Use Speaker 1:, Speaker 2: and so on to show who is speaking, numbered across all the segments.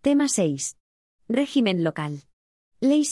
Speaker 1: Tema 6. Régimen local. Ley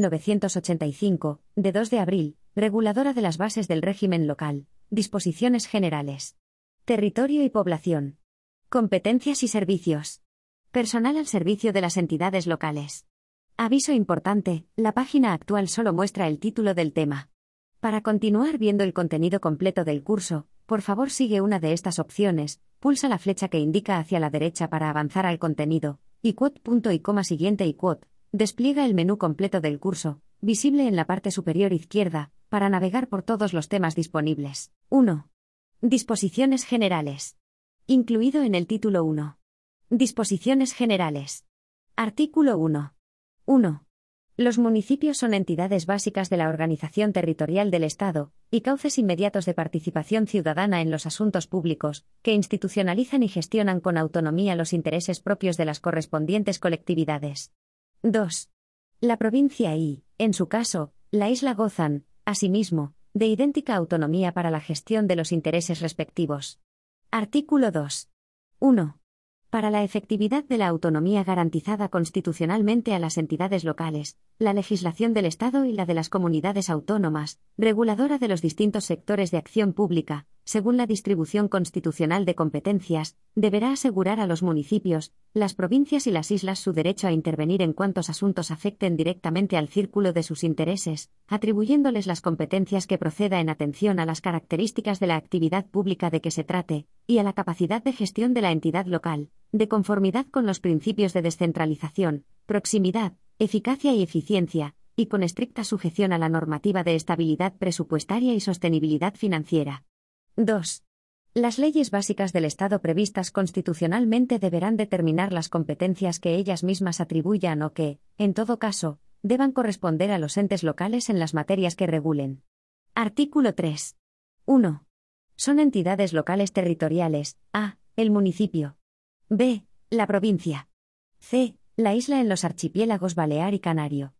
Speaker 1: 7.985, de 2 de abril, reguladora de las bases del régimen local, disposiciones generales. Territorio y población. Competencias y servicios. Personal al servicio de las entidades locales. Aviso importante, la página actual solo muestra el título del tema. Para continuar viendo el contenido completo del curso, por favor sigue una de estas opciones, pulsa la flecha que indica hacia la derecha para avanzar al contenido, y punto y coma siguiente y despliega el menú completo del curso, visible en la parte superior izquierda, para navegar por todos los temas disponibles. 1. Disposiciones generales. Incluido en el título 1. Disposiciones generales. Artículo 1. 1. Los municipios son entidades básicas de la organización territorial del Estado, y cauces inmediatos de participación ciudadana en los asuntos públicos, que institucionalizan y gestionan con autonomía los intereses propios de las correspondientes colectividades. 2. La provincia y, en su caso, la isla gozan, asimismo, de idéntica autonomía para la gestión de los intereses respectivos. Artículo 2. 1. Para la efectividad de la autonomía garantizada constitucionalmente a las entidades locales, la legislación del Estado y la de las comunidades autónomas, reguladora de los distintos sectores de acción pública, según la distribución constitucional de competencias, deberá asegurar a los municipios, las provincias y las islas su derecho a intervenir en cuantos asuntos afecten directamente al círculo de sus intereses, atribuyéndoles las competencias que proceda en atención a las características de la actividad pública de que se trate, y a la capacidad de gestión de la entidad local, de conformidad con los principios de descentralización, proximidad, eficacia y eficiencia, y con estricta sujeción a la normativa de estabilidad presupuestaria y sostenibilidad financiera. 2. Las leyes básicas del Estado previstas constitucionalmente deberán determinar las competencias que ellas mismas atribuyan o que, en todo caso, deban corresponder a los entes locales en las materias que regulen. Artículo 3. 1. Son entidades locales territoriales, a. el municipio. b. la provincia. c. la isla en los archipiélagos Balear y Canario.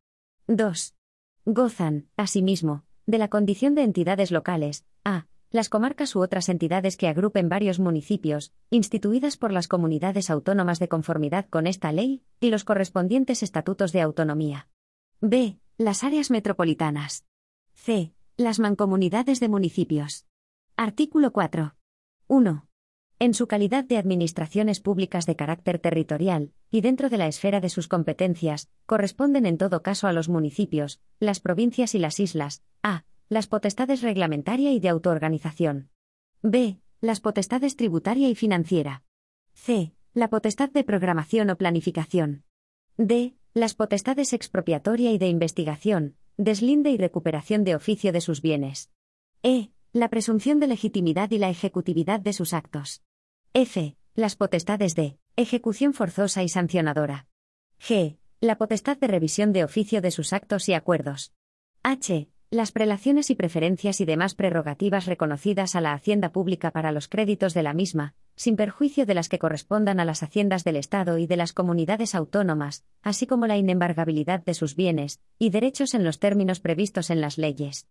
Speaker 1: 2. Gozan, asimismo, de la condición de entidades locales, a. las comarcas u otras entidades que agrupen varios municipios, instituidas por las comunidades autónomas de conformidad con esta ley, y los correspondientes estatutos de autonomía. b. las áreas metropolitanas. c. las mancomunidades de municipios. Artículo 4. 1. En su calidad de administraciones públicas de carácter territorial, y dentro de la esfera de sus competencias, corresponden en todo caso a los municipios, las provincias y las islas, a. las potestades reglamentaria y de autoorganización. b. las potestades tributaria y financiera. c. la potestad de programación o planificación. d. las potestades expropiatoria y de investigación, deslinde y recuperación de oficio de sus bienes. e. la presunción de legitimidad y la ejecutividad de sus actos. f. las potestades de ejecución forzosa y sancionadora. g. la potestad de revisión de oficio de sus actos y acuerdos. h. las prelaciones y preferencias y demás prerrogativas reconocidas a la hacienda pública para los créditos de la misma, sin perjuicio de las que correspondan a las haciendas del Estado y de las comunidades autónomas, así como la inembargabilidad de sus bienes y derechos en los términos previstos en las leyes.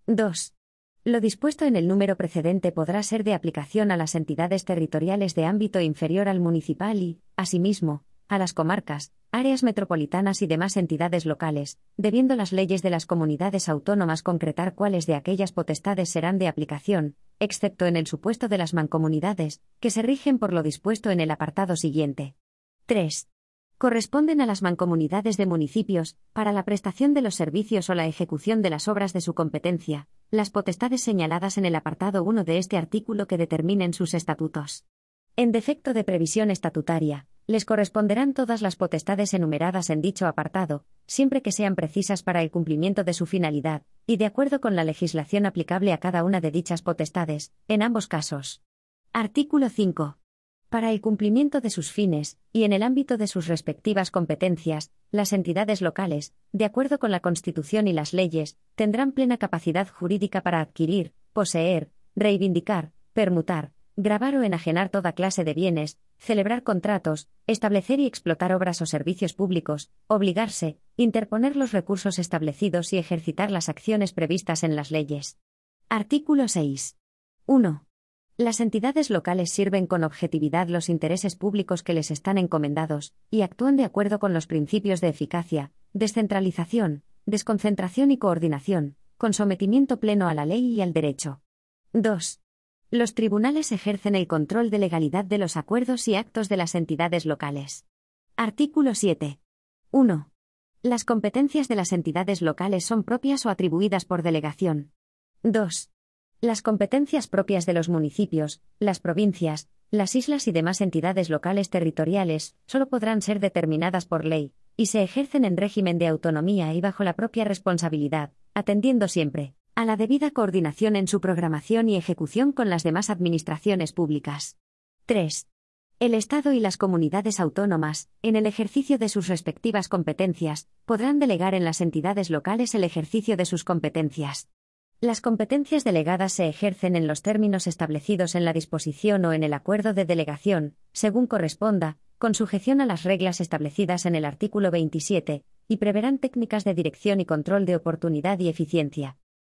Speaker 1: 2. Lo dispuesto en el número precedente podrá ser de aplicación a las entidades territoriales de ámbito inferior al municipal y, asimismo, a las comarcas, áreas metropolitanas y demás entidades locales, debiendo las leyes de las comunidades autónomas concretar cuáles de aquellas potestades serán de aplicación, excepto en el supuesto de las mancomunidades, que se rigen por lo dispuesto en el apartado siguiente. 3. Corresponden a las mancomunidades de municipios, para la prestación de los servicios o la ejecución de las obras de su competencia, las potestades señaladas en el apartado 1 de este artículo que determinen sus estatutos. En defecto de previsión estatutaria, les corresponderán todas las potestades enumeradas en dicho apartado, siempre que sean precisas para el cumplimiento de su finalidad, y de acuerdo con la legislación aplicable a cada una de dichas potestades, en ambos casos. Artículo 5. Para el cumplimiento de sus fines, y en el ámbito de sus respectivas competencias, las entidades locales, de acuerdo con la Constitución y las leyes, tendrán plena capacidad jurídica para adquirir, poseer, reivindicar, permutar, gravar o enajenar toda clase de bienes, celebrar contratos, establecer y explotar obras o servicios públicos, obligarse, interponer los recursos establecidos y ejercitar las acciones previstas en las leyes. Artículo 6. 1. Las entidades locales sirven con objetividad los intereses públicos que les están encomendados, y actúan de acuerdo con los principios de eficacia, descentralización, desconcentración y coordinación, con sometimiento pleno a la ley y al derecho. 2. Los tribunales ejercen el control de legalidad de los acuerdos y actos de las entidades locales. Artículo 7. 1. Las competencias de las entidades locales son propias o atribuidas por delegación. 2. Las competencias propias de los municipios, las provincias, las islas y demás entidades locales territoriales solo podrán ser determinadas por ley, y se ejercen en régimen de autonomía y bajo la propia responsabilidad, atendiendo siempre a la debida coordinación en su programación y ejecución con las demás administraciones públicas. 3. El Estado y las comunidades autónomas, en el ejercicio de sus respectivas competencias, podrán delegar en las entidades locales el ejercicio de sus competencias. Las competencias delegadas se ejercen en los términos establecidos en la disposición o en el acuerdo de delegación, según corresponda, con sujeción a las reglas establecidas en el artículo 27, y preverán técnicas de dirección y control de oportunidad y eficiencia.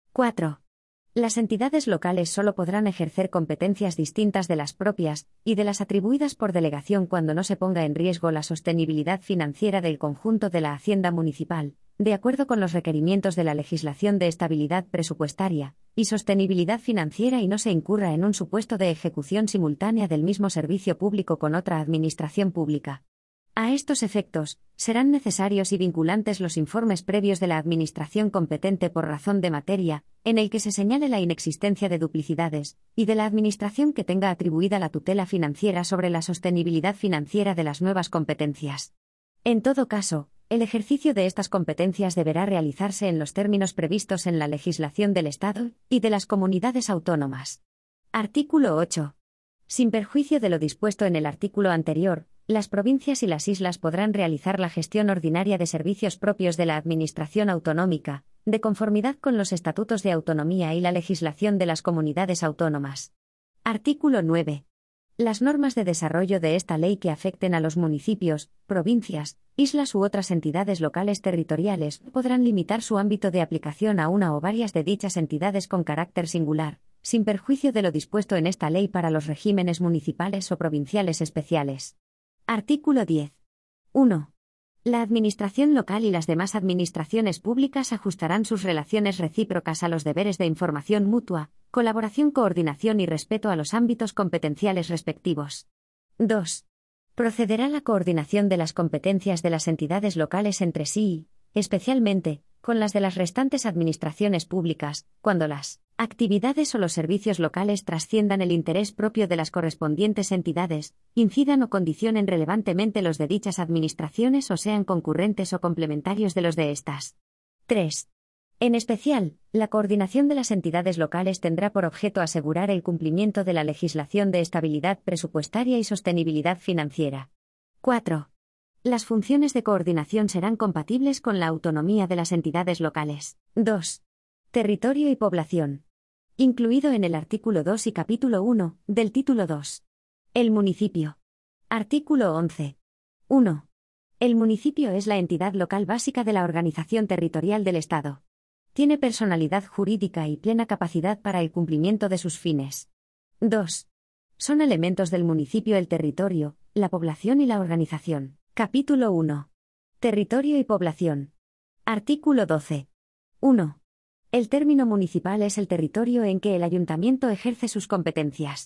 Speaker 1: 4. Las entidades locales solo podrán ejercer competencias distintas de las propias y de las atribuidas por delegación cuando no se ponga en riesgo la sostenibilidad financiera del conjunto de la hacienda municipal, de acuerdo con los requerimientos de la legislación de estabilidad presupuestaria y sostenibilidad financiera y no se incurra en un supuesto de ejecución simultánea del mismo servicio público con otra administración pública. A estos efectos, serán necesarios y vinculantes los informes previos de la administración competente por razón de materia, en el que se señale la inexistencia de duplicidades, y de la administración que tenga atribuida la tutela financiera sobre la sostenibilidad financiera de las nuevas competencias. En todo caso, el ejercicio de estas competencias deberá realizarse en los términos previstos en la legislación del Estado y de las comunidades autónomas. Artículo 8. Sin perjuicio de lo dispuesto en el artículo anterior, las provincias y las islas podrán realizar la gestión ordinaria de servicios propios de la Administración autonómica, de conformidad con los estatutos de autonomía y la legislación de las comunidades autónomas. Artículo 9. Las normas de desarrollo de esta ley que afecten a los municipios, provincias, islas u otras entidades locales territoriales podrán limitar su ámbito de aplicación a una o varias de dichas entidades con carácter singular, sin perjuicio de lo dispuesto en esta ley para los regímenes municipales o provinciales especiales. Artículo 10. 1. La administración local y las demás administraciones públicas ajustarán sus relaciones recíprocas a los deberes de información mutua, colaboración, coordinación y respeto a los ámbitos competenciales respectivos. 2. Procederá la coordinación de las competencias de las entidades locales entre sí y, especialmente, con las de las restantes administraciones públicas, cuando las actividades o los servicios locales trasciendan el interés propio de las correspondientes entidades, incidan o condicionen relevantemente los de dichas administraciones o sean concurrentes o complementarios de los de estas. 3. En especial, la coordinación de las entidades locales tendrá por objeto asegurar el cumplimiento de la legislación de estabilidad presupuestaria y sostenibilidad financiera. 4. Las funciones de coordinación serán compatibles con la autonomía de las entidades locales. 2. Territorio y población. Incluido en el artículo 2 y capítulo 1 del título 2. El municipio. Artículo 11. 1. El municipio es la entidad local básica de la organización territorial del Estado. Tiene personalidad jurídica y plena capacidad para el cumplimiento de sus fines. 2. Son elementos del municipio el territorio, la población y la organización. Capítulo 1. Territorio y población. Artículo 12. 1. El término municipal es el territorio en que el ayuntamiento ejerce sus competencias.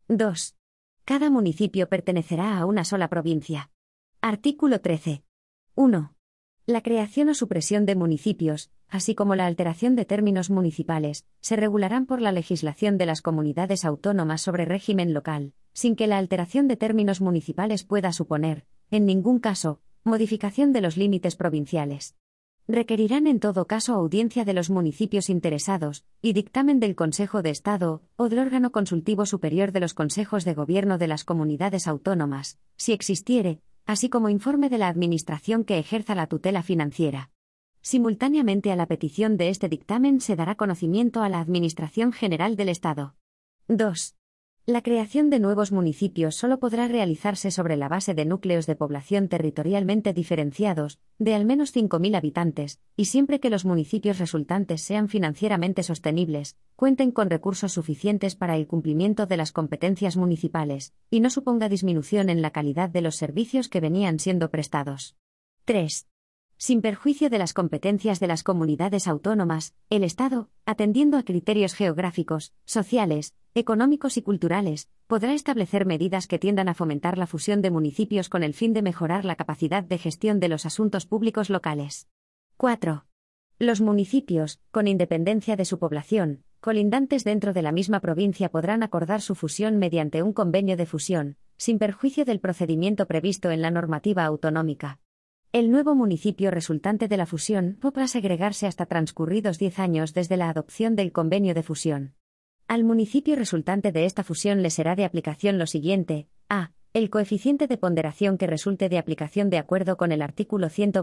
Speaker 1: 2. Cada municipio pertenecerá a una sola provincia. Artículo 13. 1. La creación o supresión de municipios, así como la alteración de términos municipales, se regularán por la legislación de las comunidades autónomas sobre régimen local, sin que la alteración de términos municipales pueda suponer, en ningún caso, modificación de los límites provinciales. Requerirán en todo caso audiencia de los municipios interesados, y dictamen del Consejo de Estado, o del órgano consultivo superior de los consejos de gobierno de las comunidades autónomas, si existiere, así como informe de la Administración que ejerza la tutela financiera. Simultáneamente a la petición de este dictamen se dará conocimiento a la Administración General del Estado. 2. La creación de nuevos municipios solo podrá realizarse sobre la base de núcleos de población territorialmente diferenciados, de al menos 5.000 habitantes, y siempre que los municipios resultantes sean financieramente sostenibles, cuenten con recursos suficientes para el cumplimiento de las competencias municipales, y no suponga disminución en la calidad de los servicios que venían siendo prestados. 3. Sin perjuicio de las competencias de las comunidades autónomas, el Estado, atendiendo a criterios geográficos, sociales, económicos y culturales, podrá establecer medidas que tiendan a fomentar la fusión de municipios con el fin de mejorar la capacidad de gestión de los asuntos públicos locales. 4. Los municipios, con independencia de su población, colindantes dentro de la misma provincia podrán acordar su fusión mediante un convenio de fusión, sin perjuicio del procedimiento previsto en la normativa autonómica. El nuevo municipio resultante de la fusión podrá segregarse hasta transcurridos 10 años desde la adopción del convenio de fusión. Al municipio resultante de esta fusión le será de aplicación lo siguiente: a. El coeficiente de ponderación que resulte de aplicación de acuerdo con el artículo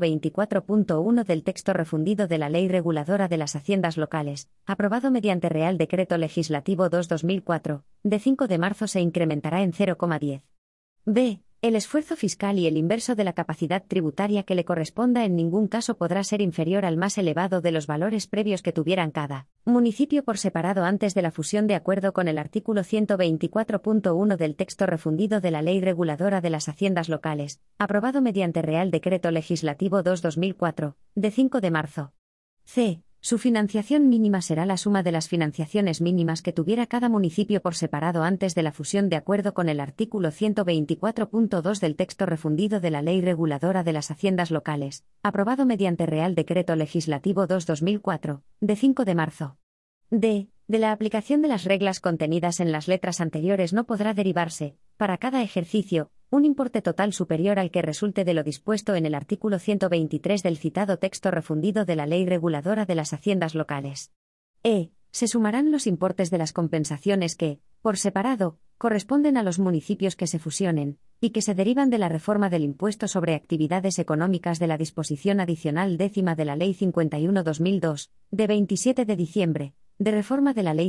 Speaker 1: 124.1 del texto refundido de la Ley Reguladora de las Haciendas Locales, aprobado mediante Real Decreto Legislativo 2/2004, de 5 de marzo se incrementará en 0,10. b. El esfuerzo fiscal y el inverso de la capacidad tributaria que le corresponda en ningún caso podrá ser inferior al más elevado de los valores previos que tuvieran cada municipio por separado antes de la fusión de acuerdo con el artículo 124.1 del texto refundido de la Ley Reguladora de las Haciendas Locales, aprobado mediante Real Decreto Legislativo 2/2004, de 5 de marzo. c. Su financiación mínima será la suma de las financiaciones mínimas que tuviera cada municipio por separado antes de la fusión de acuerdo con el artículo 124.2 del texto refundido de la Ley Reguladora de las Haciendas Locales, aprobado mediante Real Decreto Legislativo 2/2004, de 5 de marzo. d. De la aplicación de las reglas contenidas en las letras anteriores no podrá derivarse, para cada ejercicio, un importe total superior al que resulte de lo dispuesto en el artículo 123 del citado texto refundido de la Ley Reguladora de las Haciendas Locales. e. Se sumarán los importes de las compensaciones que, por separado, corresponden a los municipios que se fusionen, y que se derivan de la reforma del impuesto sobre actividades económicas de la disposición adicional 10ª de la Ley 51/2002, de 27 de diciembre, de reforma de la Ley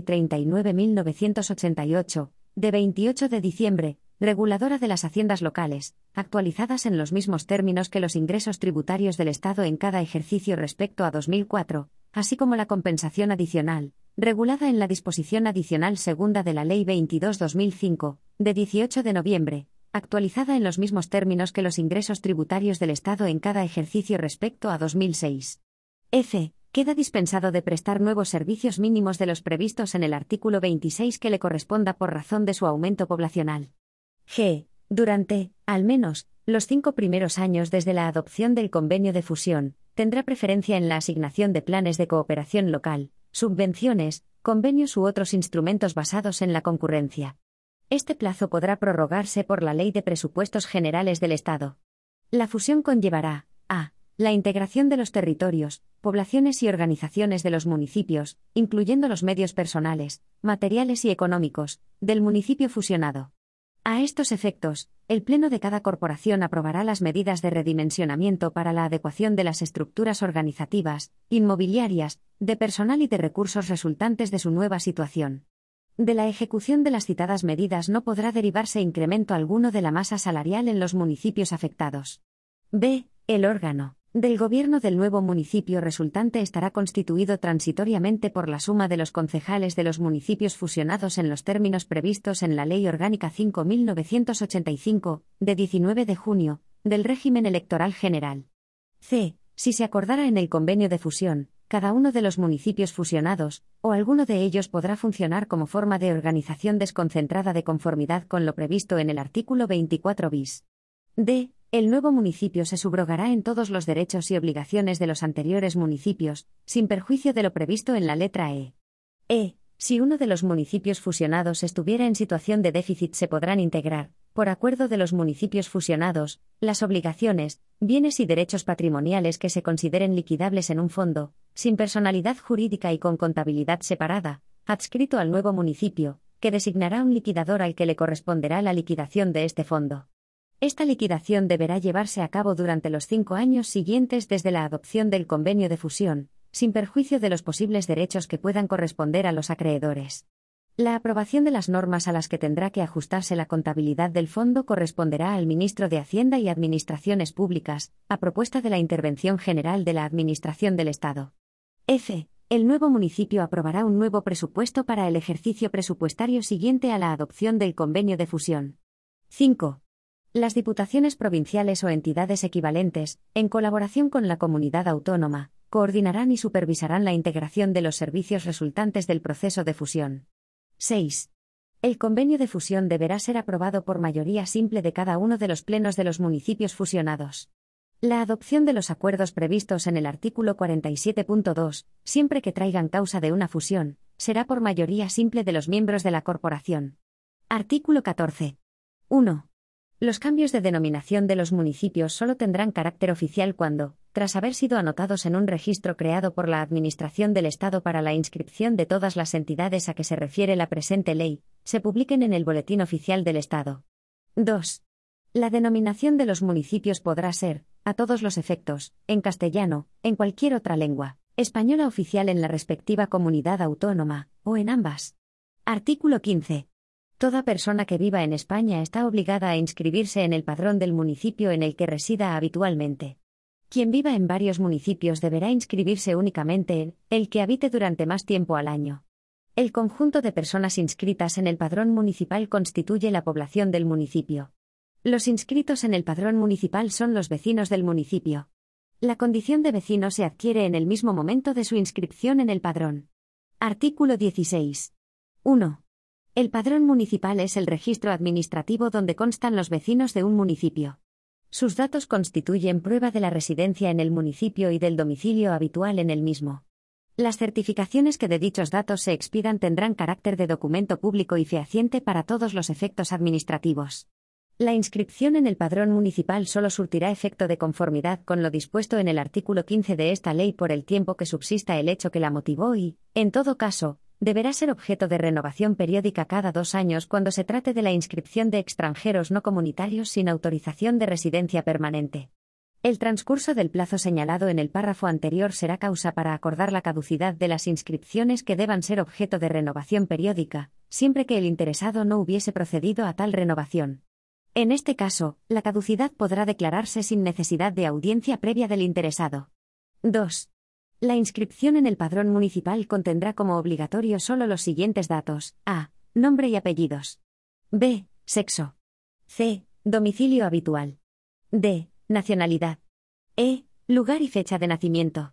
Speaker 1: 39.988, de 28 de diciembre, reguladora de las haciendas locales, actualizadas en los mismos términos que los ingresos tributarios del Estado en cada ejercicio respecto a 2004, así como la compensación adicional, regulada en la disposición adicional segunda de la Ley 22/2005, de 18 de noviembre, actualizada en los mismos términos que los ingresos tributarios del Estado en cada ejercicio respecto a 2006. f. Queda dispensado de prestar nuevos servicios mínimos de los previstos en el artículo 26 que le corresponda por razón de su aumento poblacional. g. Durante, al menos, los 5 primeros años desde la adopción del convenio de fusión, tendrá preferencia en la asignación de planes de cooperación local, subvenciones, convenios u otros instrumentos basados en la concurrencia. Este plazo podrá prorrogarse por la Ley de Presupuestos Generales del Estado. La fusión conllevará: a. La integración de los territorios, poblaciones y organizaciones de los municipios, incluyendo los medios personales, materiales y económicos, del municipio fusionado. A estos efectos, el Pleno de cada corporación aprobará las medidas de redimensionamiento para la adecuación de las estructuras organizativas, inmobiliarias, de personal y de recursos resultantes de su nueva situación. De la ejecución de las citadas medidas no podrá derivarse incremento alguno de la masa salarial en los municipios afectados. b. El órgano del gobierno del nuevo municipio resultante estará constituido transitoriamente por la suma de los concejales de los municipios fusionados en los términos previstos en la Ley Orgánica 5.985, de 19 de junio, del régimen electoral general. c. Si se acordara en el convenio de fusión, cada uno de los municipios fusionados, o alguno de ellos podrá funcionar como forma de organización desconcentrada de conformidad con lo previsto en el artículo 24 bis. d. El nuevo municipio se subrogará en todos los derechos y obligaciones de los anteriores municipios, sin perjuicio de lo previsto en la letra e. Si uno de los municipios fusionados estuviera en situación de déficit se podrán integrar, por acuerdo de los municipios fusionados, las obligaciones, bienes y derechos patrimoniales que se consideren liquidables en un fondo, sin personalidad jurídica y con contabilidad separada, adscrito al nuevo municipio, que designará un liquidador al que le corresponderá la liquidación de este fondo. Esta liquidación deberá llevarse a cabo durante los 5 años siguientes desde la adopción del convenio de fusión, sin perjuicio de los posibles derechos que puedan corresponder a los acreedores. La aprobación de las normas a las que tendrá que ajustarse la contabilidad del fondo corresponderá al Ministro de Hacienda y Administraciones Públicas, a propuesta de la Intervención General de la Administración del Estado. F. El nuevo municipio aprobará un nuevo presupuesto para el ejercicio presupuestario siguiente a la adopción del convenio de fusión. 5. Las diputaciones provinciales o entidades equivalentes, en colaboración con la comunidad autónoma, coordinarán y supervisarán la integración de los servicios resultantes del proceso de fusión. 6. El convenio de fusión deberá ser aprobado por mayoría simple de cada uno de los plenos de los municipios fusionados. La adopción de los acuerdos previstos en el artículo 47.2, siempre que traigan causa de una fusión, será por mayoría simple de los miembros de la corporación. Artículo 14. 1. Los cambios de denominación de los municipios solo tendrán carácter oficial cuando, tras haber sido anotados en un registro creado por la Administración del Estado para la inscripción de todas las entidades a que se refiere la presente ley, se publiquen en el Boletín Oficial del Estado. 2. La denominación de los municipios podrá ser, a todos los efectos, en castellano, en cualquier otra lengua, española oficial en la respectiva comunidad autónoma, o en ambas. Artículo 15. Toda persona que viva en España está obligada a inscribirse en el padrón del municipio en el que resida habitualmente. Quien viva en varios municipios deberá inscribirse únicamente en el que habite durante más tiempo al año. El conjunto de personas inscritas en el padrón municipal constituye la población del municipio. Los inscritos en el padrón municipal son los vecinos del municipio. La condición de vecino se adquiere en el mismo momento de su inscripción en el padrón. Artículo 16. 1. El padrón municipal es el registro administrativo donde constan los vecinos de un municipio. Sus datos constituyen prueba de la residencia en el municipio y del domicilio habitual en el mismo. Las certificaciones que de dichos datos se expidan tendrán carácter de documento público y fehaciente para todos los efectos administrativos. La inscripción en el padrón municipal solo surtirá efecto de conformidad con lo dispuesto en el artículo 15 de esta ley por el tiempo que subsista el hecho que la motivó y, en todo caso, deberá ser objeto de renovación periódica cada 2 años cuando se trate de la inscripción de extranjeros no comunitarios sin autorización de residencia permanente. El transcurso del plazo señalado en el párrafo anterior será causa para acordar la caducidad de las inscripciones que deban ser objeto de renovación periódica, siempre que el interesado no hubiese procedido a tal renovación. En este caso, la caducidad podrá declararse sin necesidad de audiencia previa del interesado. 2. La inscripción en el padrón municipal contendrá como obligatorio solo los siguientes datos: a. Nombre y apellidos. b. Sexo. c. Domicilio habitual. d. Nacionalidad. e. Lugar y fecha de nacimiento.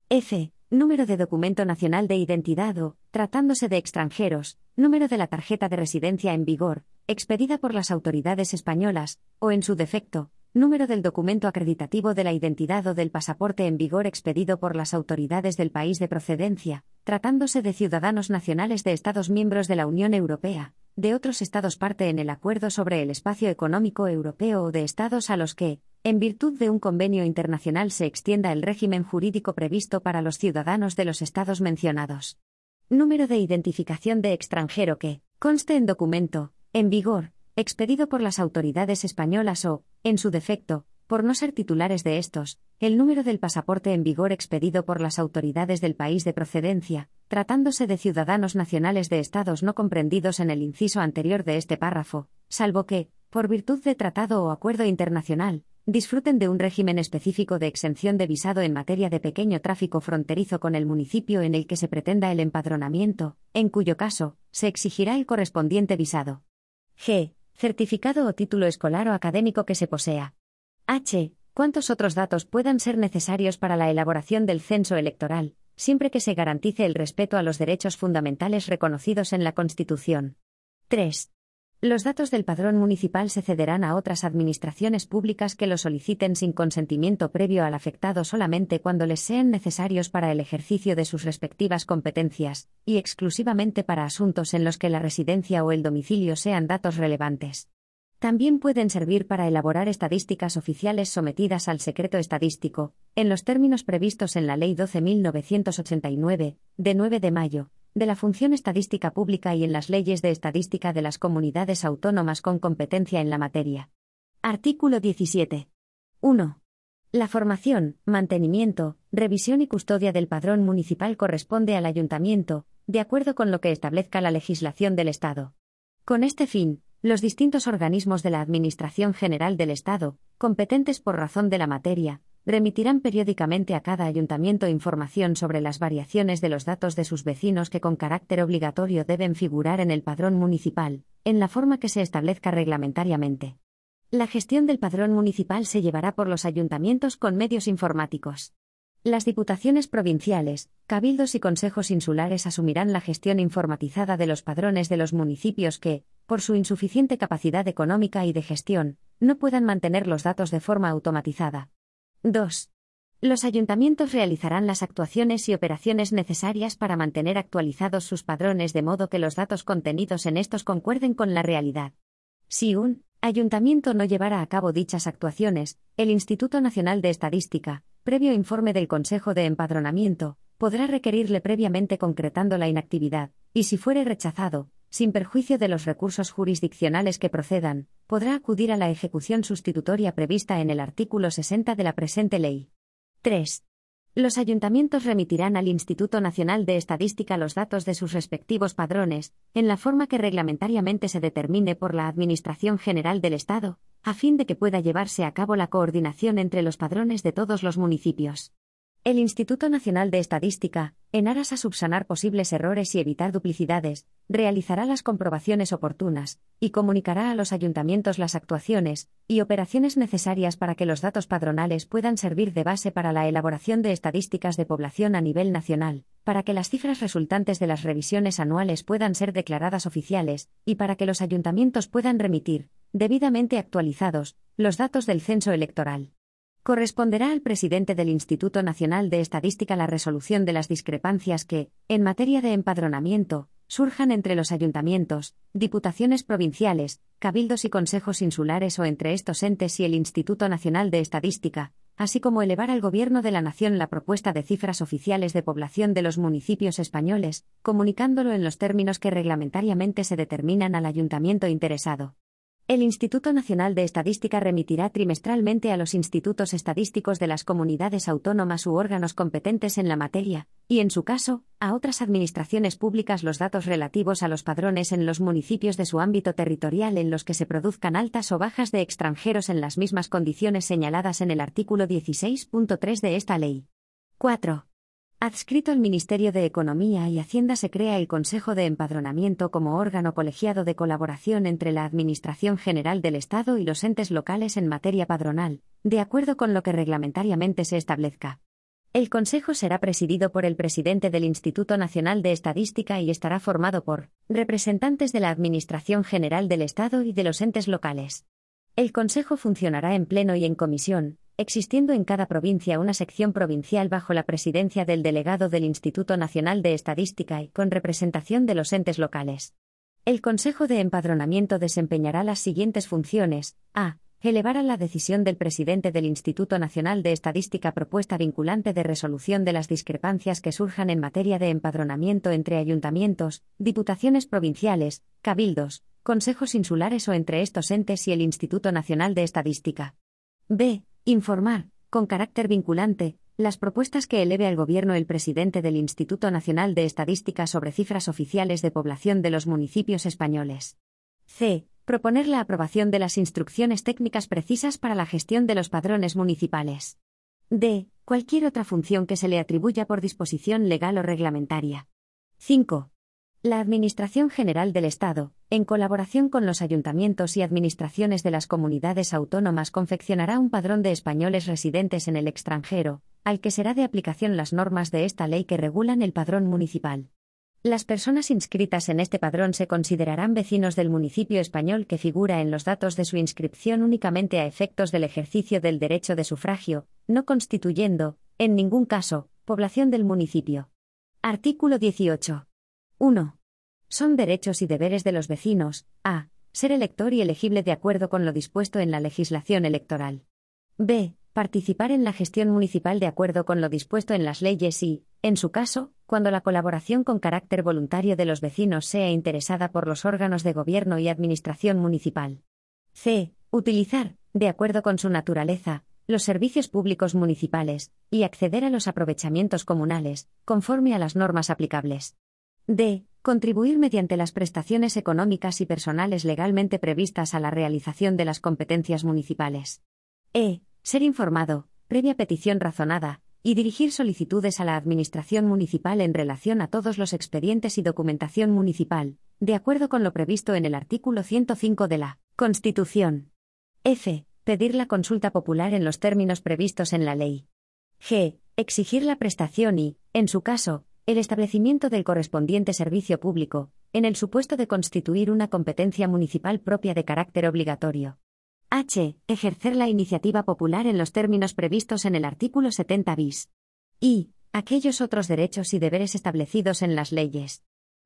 Speaker 1: f. Número de documento nacional de identidad o, tratándose de extranjeros, número de la tarjeta de residencia en vigor, expedida por las autoridades españolas, o en su defecto, número del documento acreditativo de la identidad o del pasaporte en vigor expedido por las autoridades del país de procedencia, tratándose de ciudadanos nacionales de Estados miembros de la Unión Europea, de otros Estados parte en el Acuerdo sobre el Espacio Económico Europeo o de Estados a los que, en virtud de un convenio internacional, se extienda el régimen jurídico previsto para los ciudadanos de los Estados mencionados. Número de identificación de extranjero que conste en documento, en vigor, expedido por las autoridades españolas o, en su defecto, por no ser titulares de estos, el número del pasaporte en vigor expedido por las autoridades del país de procedencia, tratándose de ciudadanos nacionales de estados no comprendidos en el inciso anterior de este párrafo, salvo que, por virtud de tratado o acuerdo internacional, disfruten de un régimen específico de exención de visado en materia de pequeño tráfico fronterizo con el municipio en el que se pretenda el empadronamiento, en cuyo caso, se exigirá el correspondiente visado. G. Certificado o título escolar o académico que se posea. H. Cuantos otros datos puedan ser necesarios para la elaboración del censo electoral, siempre que se garantice el respeto a los derechos fundamentales reconocidos en la Constitución. 3. Los datos del padrón municipal se cederán a otras administraciones públicas que lo soliciten sin consentimiento previo al afectado solamente cuando les sean necesarios para el ejercicio de sus respectivas competencias, y exclusivamente para asuntos en los que la residencia o el domicilio sean datos relevantes. También pueden servir para elaborar estadísticas oficiales sometidas al secreto estadístico, en los términos previstos en la Ley 12.989, de 9 de mayo, de la Función Estadística Pública y en las leyes de estadística de las comunidades autónomas con competencia en la materia. Artículo 17. 1. La formación, mantenimiento, revisión y custodia del padrón municipal corresponde al Ayuntamiento, de acuerdo con lo que establezca la legislación del Estado. Con este fin, los distintos organismos de la Administración General del Estado, competentes por razón de la materia, remitirán periódicamente a cada ayuntamiento información sobre las variaciones de los datos de sus vecinos que con carácter obligatorio deben figurar en el padrón municipal, en la forma que se establezca reglamentariamente. La gestión del padrón municipal se llevará por los ayuntamientos con medios informáticos. Las diputaciones provinciales, cabildos y consejos insulares asumirán la gestión informatizada de los padrones de los municipios que, por su insuficiente capacidad económica y de gestión, no puedan mantener los datos de forma automatizada. 2. Los ayuntamientos realizarán las actuaciones y operaciones necesarias para mantener actualizados sus padrones de modo que los datos contenidos en estos concuerden con la realidad. Si un ayuntamiento no llevara a cabo dichas actuaciones, el Instituto Nacional de Estadística, previo informe del Consejo de Empadronamiento, podrá requerirle previamente concretando la inactividad, y si fuere rechazado, sin perjuicio de los recursos jurisdiccionales que procedan, podrá acudir a la ejecución sustitutoria prevista en el artículo 60 de la presente ley. 3. Los ayuntamientos remitirán al Instituto Nacional de Estadística los datos de sus respectivos padrones, en la forma que reglamentariamente se determine por la Administración General del Estado, a fin de que pueda llevarse a cabo la coordinación entre los padrones de todos los municipios. El Instituto Nacional de Estadística, en aras a subsanar posibles errores y evitar duplicidades, realizará las comprobaciones oportunas, y comunicará a los ayuntamientos las actuaciones y operaciones necesarias para que los datos padronales puedan servir de base para la elaboración de estadísticas de población a nivel nacional, para que las cifras resultantes de las revisiones anuales puedan ser declaradas oficiales, y para que los ayuntamientos puedan remitir, debidamente actualizados, los datos del censo electoral. Corresponderá al presidente del Instituto Nacional de Estadística la resolución de las discrepancias que, en materia de empadronamiento, surjan entre los ayuntamientos, diputaciones provinciales, cabildos y consejos insulares o entre estos entes y el Instituto Nacional de Estadística, así como elevar al Gobierno de la Nación la propuesta de cifras oficiales de población de los municipios españoles, comunicándolo en los términos que reglamentariamente se determinan al ayuntamiento interesado. El Instituto Nacional de Estadística remitirá trimestralmente a los institutos estadísticos de las comunidades autónomas u órganos competentes en la materia, y en su caso, a otras administraciones públicas los datos relativos a los padrones en los municipios de su ámbito territorial en los que se produzcan altas o bajas de extranjeros en las mismas condiciones señaladas en el artículo 16.3 de esta ley. 4. Adscrito al Ministerio de Economía y Hacienda se crea el Consejo de Empadronamiento como órgano colegiado de colaboración entre la Administración General del Estado y los entes locales en materia padronal, de acuerdo con lo que reglamentariamente se establezca. El Consejo será presidido por el presidente del Instituto Nacional de Estadística y estará formado por representantes de la Administración General del Estado y de los entes locales. El Consejo funcionará en pleno y en comisión, existiendo en cada provincia una sección provincial bajo la presidencia del delegado del Instituto Nacional de Estadística y con representación de los entes locales. El Consejo de Empadronamiento desempeñará las siguientes funciones: a. Elevar a la decisión del presidente del Instituto Nacional de Estadística propuesta vinculante de resolución de las discrepancias que surjan en materia de empadronamiento entre ayuntamientos, diputaciones provinciales, cabildos, consejos insulares o entre estos entes y el Instituto Nacional de Estadística. b. Informar, con carácter vinculante, las propuestas que eleve al Gobierno el presidente del Instituto Nacional de Estadística sobre cifras oficiales de población de los municipios españoles. c. Proponer la aprobación de las instrucciones técnicas precisas para la gestión de los padrones municipales. d. Cualquier otra función que se le atribuya por disposición legal o reglamentaria. 5. La Administración General del Estado, en colaboración con los ayuntamientos y administraciones de las comunidades autónomas, confeccionará un padrón de españoles residentes en el extranjero, al que será de aplicación las normas de esta ley que regulan el padrón municipal. Las personas inscritas en este padrón se considerarán vecinos del municipio español que figura en los datos de su inscripción únicamente a efectos del ejercicio del derecho de sufragio, no constituyendo, en ningún caso, población del municipio. Artículo 18. 1. Son derechos y deberes de los vecinos: a. Ser elector y elegible de acuerdo con lo dispuesto en la legislación electoral. b. Participar en la gestión municipal de acuerdo con lo dispuesto en las leyes y, en su caso, cuando la colaboración con carácter voluntario de los vecinos sea interesada por los órganos de gobierno y administración municipal. c. Utilizar, de acuerdo con su naturaleza, los servicios públicos municipales, y acceder a los aprovechamientos comunales, conforme a las normas aplicables. D. Contribuir mediante las prestaciones económicas y personales legalmente previstas a la realización de las competencias municipales. E. Ser informado, previa petición razonada, y dirigir solicitudes a la Administración municipal en relación a todos los expedientes y documentación municipal, de acuerdo con lo previsto en el artículo 105 de la Constitución. F. Pedir la consulta popular en los términos previstos en la ley. G. Exigir la prestación y, en su caso, el establecimiento del correspondiente servicio público, en el supuesto de constituir una competencia municipal propia de carácter obligatorio. H. Ejercer la iniciativa popular en los términos previstos en el artículo 70 bis. I. Aquellos otros derechos y deberes establecidos en las leyes.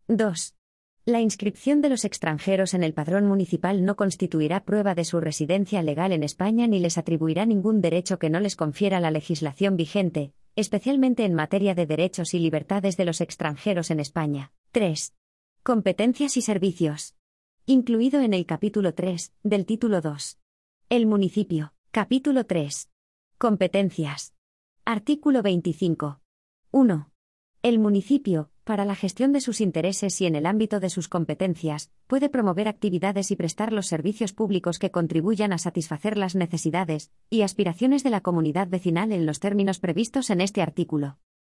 Speaker 1: 2. La inscripción de los extranjeros en el padrón municipal no constituirá prueba de su residencia legal en España ni les atribuirá ningún derecho que no les confiera la legislación vigente, especialmente en materia de derechos y libertades de los extranjeros en España. 3. Competencias y servicios. Incluido en el capítulo 3, del título 2. El municipio. Capítulo 3. Competencias. Artículo 25. 1. El municipio, para la gestión de sus intereses y en el ámbito de sus competencias, puede promover actividades y prestar los servicios públicos que contribuyan a satisfacer las necesidades y aspiraciones de la comunidad vecinal en los términos previstos en este artículo.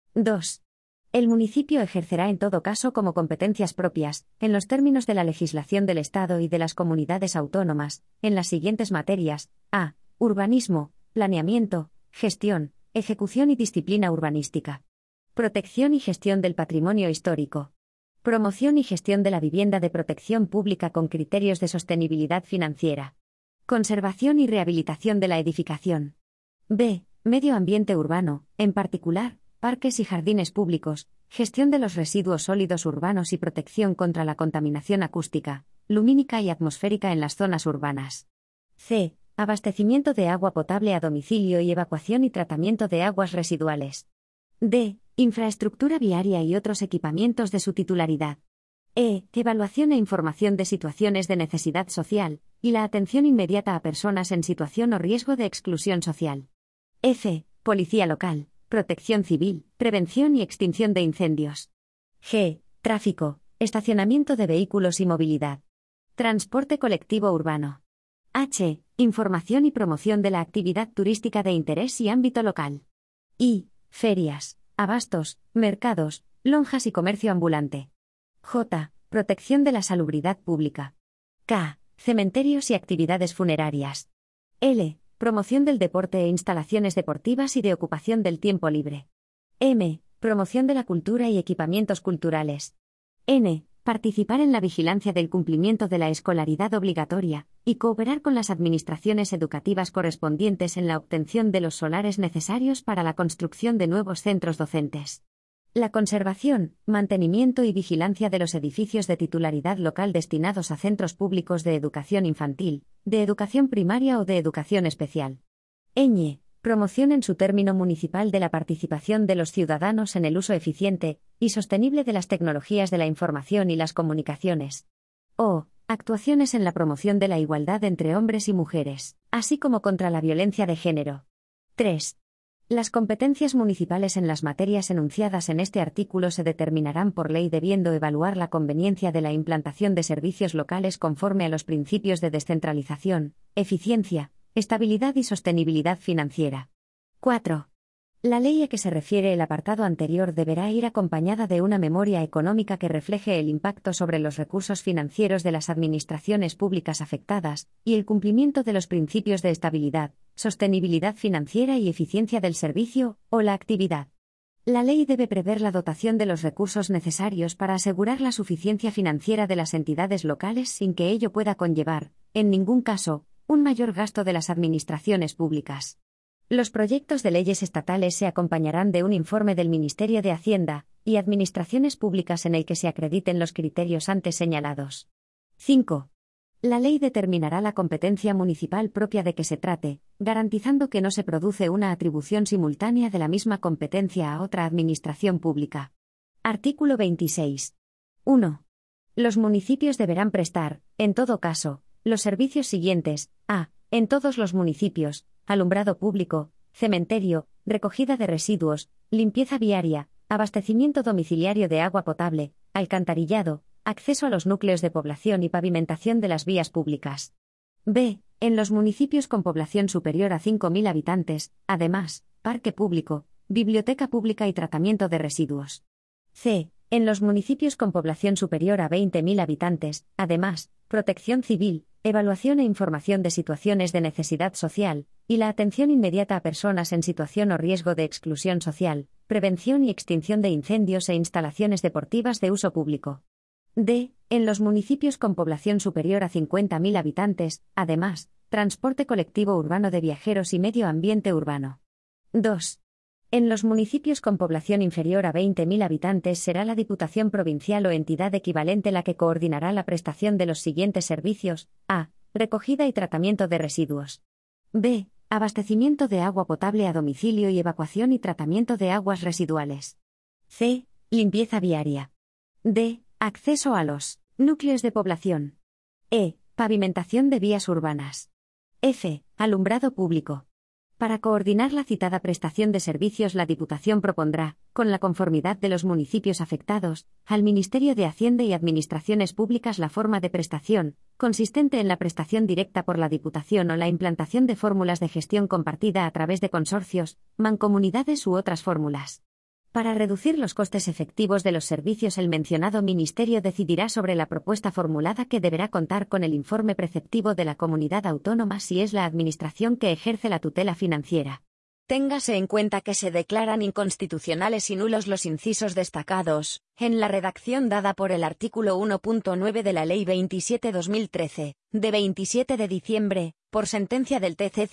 Speaker 1: 2. El municipio ejercerá en todo caso como competencias propias, en los términos de la legislación del Estado y de las comunidades autónomas, en las siguientes materias: a. Urbanismo, planeamiento, gestión, ejecución y disciplina urbanística. Protección y gestión del patrimonio histórico. Promoción y gestión de la vivienda de protección pública con criterios de sostenibilidad financiera. Conservación y rehabilitación de la edificación. B. Medio ambiente urbano, en particular, parques y jardines públicos, gestión de los residuos sólidos urbanos y protección contra la contaminación acústica, lumínica y atmosférica en las zonas urbanas. C. Abastecimiento de agua potable a domicilio y evacuación y tratamiento de aguas residuales. D. Infraestructura viaria y otros equipamientos de su titularidad. E. Evaluación e información de situaciones de necesidad social, y la atención inmediata a personas en situación o riesgo de exclusión social. F. Policía local, protección civil, prevención y extinción de incendios. G. Tráfico, estacionamiento de vehículos y movilidad. Transporte colectivo urbano. H. Información y promoción de la actividad turística de interés y ámbito local. I. Ferias, abastos, mercados, lonjas y comercio ambulante. J. Protección de la salubridad pública. K. Cementerios y actividades funerarias. L. Promoción del deporte e instalaciones deportivas y de ocupación del tiempo libre. M. Promoción de la cultura y equipamientos culturales. N. Participar en la vigilancia del cumplimiento de la escolaridad obligatoria, y cooperar con las administraciones educativas correspondientes en la obtención de los solares necesarios para la construcción de nuevos centros docentes. La conservación, mantenimiento y vigilancia de los edificios de titularidad local destinados a centros públicos de educación infantil, de educación primaria o de educación especial. Ñ. Promoción en su término municipal de la participación de los ciudadanos en el uso eficiente y sostenible de las tecnologías de la información y las comunicaciones. O. Actuaciones en la promoción de la igualdad entre hombres y mujeres, así como contra la violencia de género. 3. Las competencias municipales en las materias enunciadas en este artículo se determinarán por ley debiendo evaluar la conveniencia de la implantación de servicios locales conforme a los principios de descentralización, eficiencia, estabilidad y sostenibilidad financiera. 4. La ley a que se refiere el apartado anterior deberá ir acompañada de una memoria económica que refleje el impacto sobre los recursos financieros de las administraciones públicas afectadas y el cumplimiento de los principios de estabilidad, sostenibilidad financiera y eficiencia del servicio o la actividad. La ley debe prever la dotación de los recursos necesarios para asegurar la suficiencia financiera de las entidades locales sin que ello pueda conllevar, en ningún caso, un mayor gasto de las administraciones públicas. Los proyectos de leyes estatales se acompañarán de un informe del Ministerio de Hacienda y Administraciones Públicas en el que se acrediten los criterios antes señalados. 5. La ley determinará la competencia municipal propia de que se trate, garantizando que no se produce una atribución simultánea de la misma competencia a otra administración pública. Artículo 26. 1. Los municipios deberán prestar, en todo caso, los servicios siguientes: a. En todos los municipios: alumbrado público, cementerio, recogida de residuos, limpieza viaria, abastecimiento domiciliario de agua potable, alcantarillado, acceso a los núcleos de población y pavimentación de las vías públicas. B. En los municipios con población superior a 5.000 habitantes, además, parque público, biblioteca pública y tratamiento de residuos. C. En los municipios con población superior a 20.000 habitantes, además, protección civil, evaluación e información de situaciones de necesidad social, y la atención inmediata a personas en situación o riesgo de exclusión social, prevención y extinción de incendios e instalaciones deportivas de uso público. D. En los municipios con población superior a 50.000 habitantes, además, transporte colectivo urbano de viajeros y medio ambiente urbano. 2. En los municipios con población inferior a 20.000 habitantes será la Diputación Provincial o entidad equivalente la que coordinará la prestación de los siguientes servicios: a. Recogida y tratamiento de residuos. B. Abastecimiento de agua potable a domicilio y evacuación y tratamiento de aguas residuales. C. Limpieza viaria. D. Acceso a los núcleos de población. E. Pavimentación de vías urbanas. F. Alumbrado público. Para coordinar la citada prestación de servicios, la Diputación propondrá, con la conformidad de los municipios afectados, al Ministerio de Hacienda y Administraciones Públicas la forma de prestación, consistente en la prestación directa por la Diputación o la implantación de fórmulas de gestión compartida a través de consorcios, mancomunidades u otras fórmulas. Para reducir los costes efectivos de los servicios, el mencionado Ministerio decidirá sobre la propuesta formulada, que deberá contar con el informe preceptivo de la comunidad autónoma si es la Administración que ejerce la tutela financiera. Téngase en cuenta que se declaran inconstitucionales y nulos los incisos destacados en la redacción dada por el artículo 1.9 de la Ley 27/2013, de 27 de diciembre, por sentencia del TC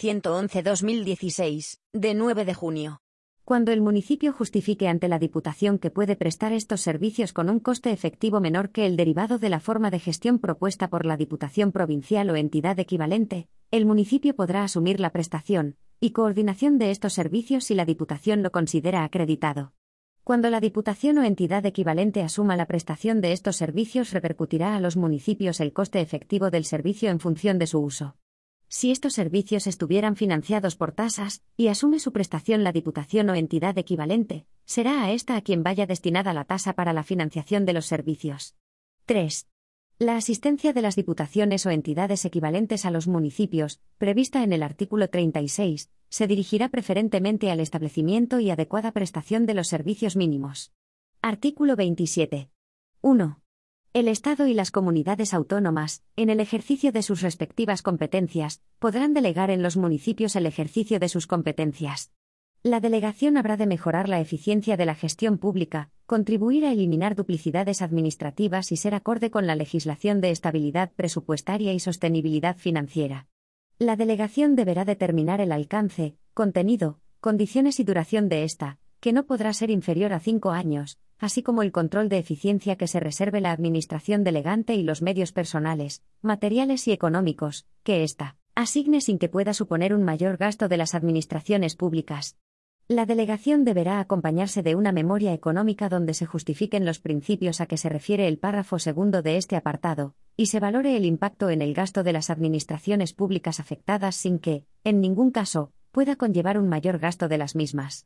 Speaker 1: 111/2016, de 9 de junio. Cuando el municipio justifique ante la Diputación que puede prestar estos servicios con un coste efectivo menor que el derivado de la forma de gestión propuesta por la Diputación Provincial o entidad equivalente, el municipio podrá asumir la prestación y coordinación de estos servicios si la Diputación lo considera acreditado. Cuando la Diputación o entidad equivalente asuma la prestación de estos servicios, repercutirá a los municipios el coste efectivo del servicio en función de su uso. Si estos servicios estuvieran financiados por tasas, y asume su prestación la Diputación o entidad equivalente, será a esta a quien vaya destinada la tasa para la financiación de los servicios. 3. La asistencia de las diputaciones o entidades equivalentes a los municipios, prevista en el artículo 36, se dirigirá preferentemente al establecimiento y adecuada prestación de los servicios mínimos. Artículo 27. 1. El Estado y las comunidades autónomas, en el ejercicio de sus respectivas competencias, podrán delegar en los municipios el ejercicio de sus competencias. La delegación habrá de mejorar la eficiencia de la gestión pública, contribuir a eliminar duplicidades administrativas y ser acorde con la legislación de estabilidad presupuestaria y sostenibilidad financiera. La delegación deberá determinar el alcance, contenido, condiciones y duración de esta, que no podrá ser inferior a 5 años, así como el control de eficiencia que se reserve la administración delegante y los medios personales, materiales y económicos, que ésta asigne sin que pueda suponer un mayor gasto de las administraciones públicas. La delegación deberá acompañarse de una memoria económica donde se justifiquen los principios a que se refiere el párrafo segundo de este apartado, y se valore el impacto en el gasto de las administraciones públicas afectadas sin que, en ningún caso, pueda conllevar un mayor gasto de las mismas.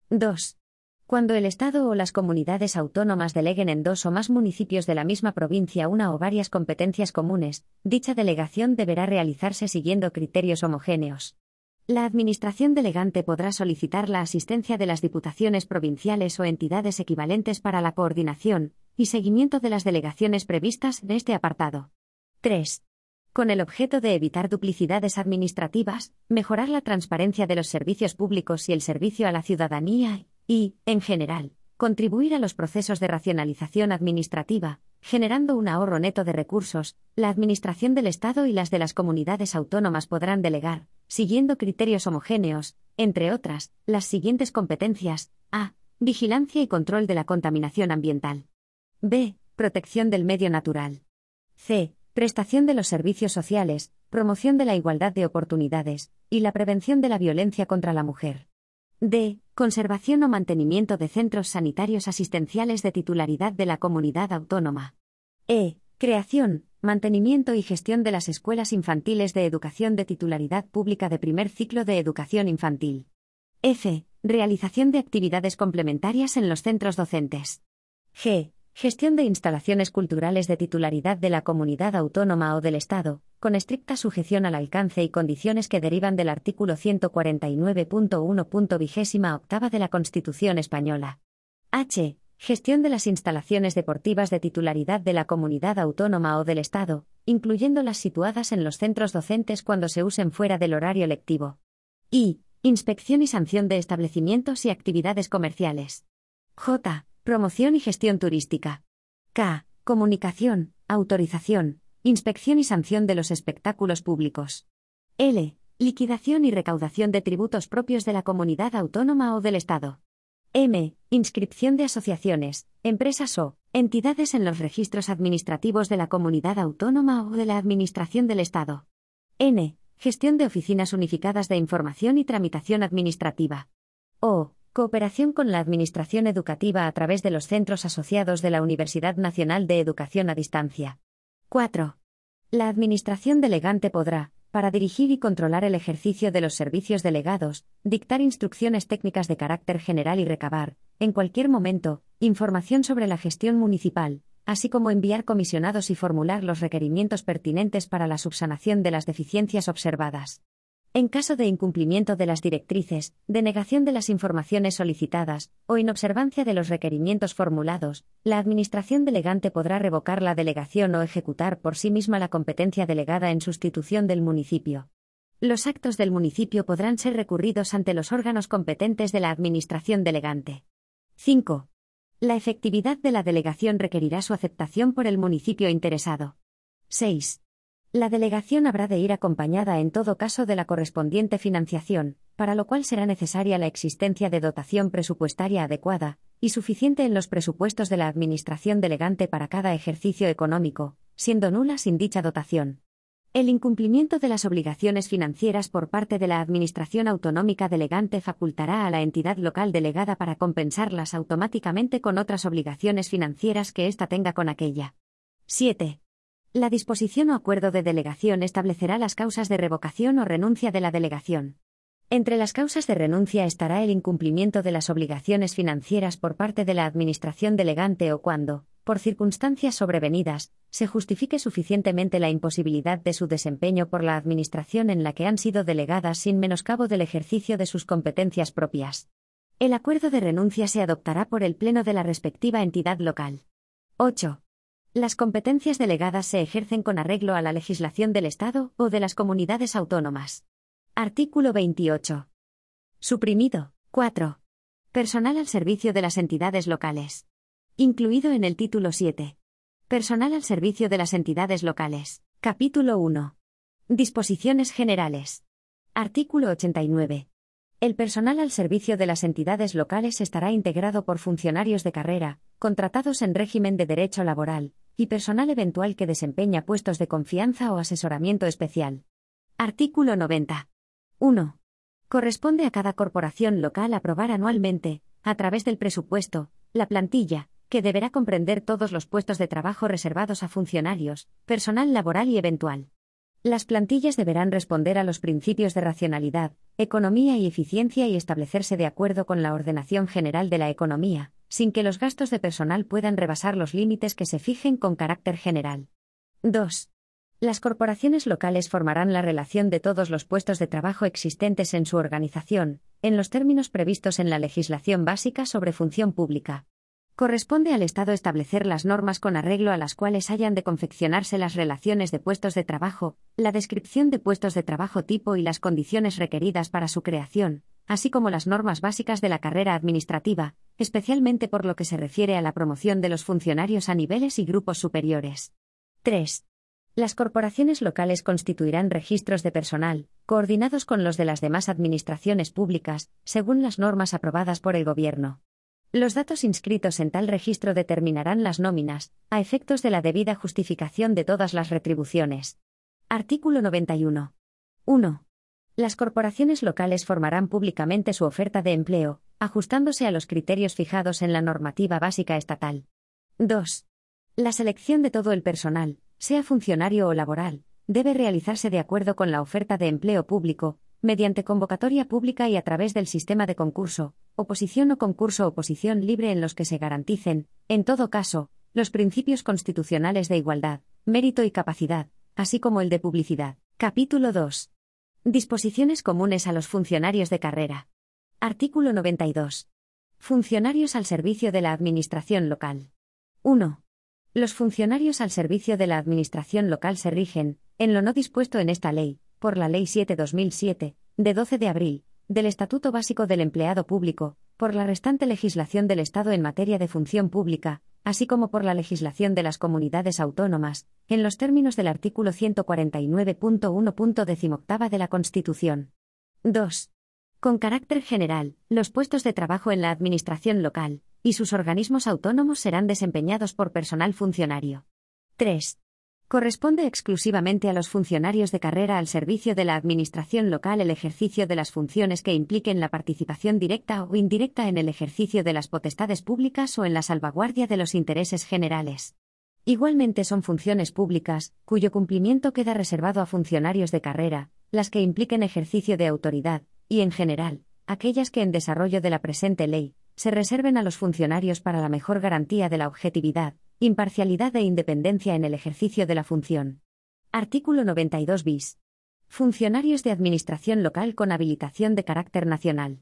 Speaker 1: 2. Cuando el Estado o las comunidades autónomas deleguen en 2 o más municipios de la misma provincia una o varias competencias comunes, dicha delegación deberá realizarse siguiendo criterios homogéneos. La Administración delegante podrá solicitar la asistencia de las diputaciones provinciales o entidades equivalentes para la coordinación y seguimiento de las delegaciones previstas en este apartado. 3. Con el objeto de evitar duplicidades administrativas, mejorar la transparencia de los servicios públicos y el servicio a la ciudadanía y, en general, contribuir a los procesos de racionalización administrativa, generando un ahorro neto de recursos, la Administración del Estado y las de las comunidades autónomas podrán delegar, siguiendo criterios homogéneos, entre otras, las siguientes competencias: a. Vigilancia y control de la contaminación ambiental. b. Protección del medio natural. c. Prestación de los servicios sociales, promoción de la igualdad de oportunidades, y la prevención de la violencia contra la mujer. d. Conservación o mantenimiento de centros sanitarios asistenciales de titularidad de la comunidad autónoma. e. Creación, mantenimiento y gestión de las escuelas infantiles de educación de titularidad pública de primer ciclo de educación infantil. f. Realización de actividades complementarias en los centros docentes. g. Gestión de instalaciones culturales de titularidad de la comunidad autónoma o del Estado, con estricta sujeción al alcance y condiciones que derivan del artículo 149.1.28 de la Constitución española. H. Gestión de las instalaciones deportivas de titularidad de la comunidad autónoma o del Estado, incluyendo las situadas en los centros docentes cuando se usen fuera del horario lectivo. I. Inspección y sanción de establecimientos y actividades comerciales. J. Promoción y gestión turística. K. Comunicación, autorización, inspección y sanción de los espectáculos públicos. L. Liquidación y recaudación de tributos propios de la comunidad autónoma o del Estado. M. Inscripción de asociaciones, empresas o entidades en los registros administrativos de la comunidad autónoma o de la Administración del Estado. N. Gestión de oficinas unificadas de información y tramitación administrativa. O. Cooperación con la Administración educativa a través de los centros asociados de la Universidad Nacional de Educación a Distancia. 4. La Administración delegante podrá, para dirigir y controlar el ejercicio de los servicios delegados, dictar instrucciones técnicas de carácter general y recabar, en cualquier momento, información sobre la gestión municipal, así como enviar comisionados y formular los requerimientos pertinentes para la subsanación de las deficiencias observadas. En caso de incumplimiento de las directrices, denegación de las informaciones solicitadas, o inobservancia de los requerimientos formulados, la Administración delegante podrá revocar la delegación o ejecutar por sí misma la competencia delegada en sustitución del municipio. Los actos del municipio podrán ser recurridos ante los órganos competentes de la Administración delegante. 5. La efectividad de la delegación requerirá su aceptación por el municipio interesado. 6. La delegación habrá de ir acompañada en todo caso de la correspondiente financiación, para lo cual será necesaria la existencia de dotación presupuestaria adecuada y suficiente en los presupuestos de la Administración delegante para cada ejercicio económico, siendo nula sin dicha dotación. El incumplimiento de las obligaciones financieras por parte de la Administración autonómica delegante facultará a la entidad local delegada para compensarlas automáticamente con otras obligaciones financieras que ésta tenga con aquella. 7. La disposición o acuerdo de delegación establecerá las causas de revocación o renuncia de la delegación. Entre las causas de renuncia estará el incumplimiento de las obligaciones financieras por parte de la Administración delegante o cuando, por circunstancias sobrevenidas, se justifique suficientemente la imposibilidad de su desempeño por la Administración en la que han sido delegadas sin menoscabo del ejercicio de sus competencias propias. El acuerdo de renuncia se adoptará por el Pleno de la respectiva entidad local. 8. Las competencias delegadas se ejercen con arreglo a la legislación del Estado o de las comunidades autónomas. Artículo 28. Suprimido. 4. Personal al servicio de las entidades locales. Incluido en el título 7. Personal al servicio de las entidades locales. Capítulo 1. Disposiciones generales. Artículo 89. El personal al servicio de las entidades locales estará integrado por funcionarios de carrera, contratados en régimen de derecho laboral, y personal eventual que desempeña puestos de confianza o asesoramiento especial. Artículo 90. 1. Corresponde a cada corporación local aprobar anualmente, a través del presupuesto, la plantilla, que deberá comprender todos los puestos de trabajo reservados a funcionarios, personal laboral y eventual. Las plantillas deberán responder a los principios de racionalidad, economía y eficiencia y establecerse de acuerdo con la ordenación general de la economía, sin que los gastos de personal puedan rebasar los límites que se fijen con carácter general. 2. Las corporaciones locales formarán la relación de todos los puestos de trabajo existentes en su organización, en los términos previstos en la legislación básica sobre función pública. Corresponde al Estado establecer las normas con arreglo a las cuales hayan de confeccionarse las relaciones de puestos de trabajo, la descripción de puestos de trabajo tipo y las condiciones requeridas para su creación, así como las normas básicas de la carrera administrativa, especialmente por lo que se refiere a la promoción de los funcionarios a niveles y grupos superiores. 3. Las corporaciones locales constituirán registros de personal, coordinados con los de las demás administraciones públicas, según las normas aprobadas por el Gobierno. Los datos inscritos en tal registro determinarán las nóminas, a efectos de la debida justificación de todas las retribuciones. Artículo 91. 1. Las corporaciones locales formarán públicamente su oferta de empleo, ajustándose a los criterios fijados en la normativa básica estatal. 2. La selección de todo el personal, sea funcionario o laboral, debe realizarse de acuerdo con la oferta de empleo público, mediante convocatoria pública y a través del sistema de concurso, oposición o concurso-oposición libre en los que se garanticen, en todo caso, los principios constitucionales de igualdad, mérito y capacidad, así como el de publicidad. Capítulo 2. Disposiciones comunes a los funcionarios de carrera. Artículo 92. Funcionarios al servicio de la Administración local. 1. Los funcionarios al servicio de la Administración local se rigen, en lo no dispuesto en esta ley, por la Ley 7/2007, de 12 de abril, del Estatuto Básico del Empleado Público, por la restante legislación del Estado en materia de función pública, así como por la legislación de las comunidades autónomas, en los términos del artículo 149.1.18 de la Constitución. 2. Con carácter general, los puestos de trabajo en la Administración local y sus organismos autónomos serán desempeñados por personal funcionario. 3. Corresponde exclusivamente a los funcionarios de carrera al servicio de la Administración local el ejercicio de las funciones que impliquen la participación directa o indirecta en el ejercicio de las potestades públicas o en la salvaguardia de los intereses generales. Igualmente son funciones públicas, cuyo cumplimiento queda reservado a funcionarios de carrera, las que impliquen ejercicio de autoridad, y en general, aquellas que en desarrollo de la presente ley, se reserven a los funcionarios para la mejor garantía de la objetividad, imparcialidad e independencia en el ejercicio de la función. Artículo 92 bis. Funcionarios de administración local con habilitación de carácter nacional.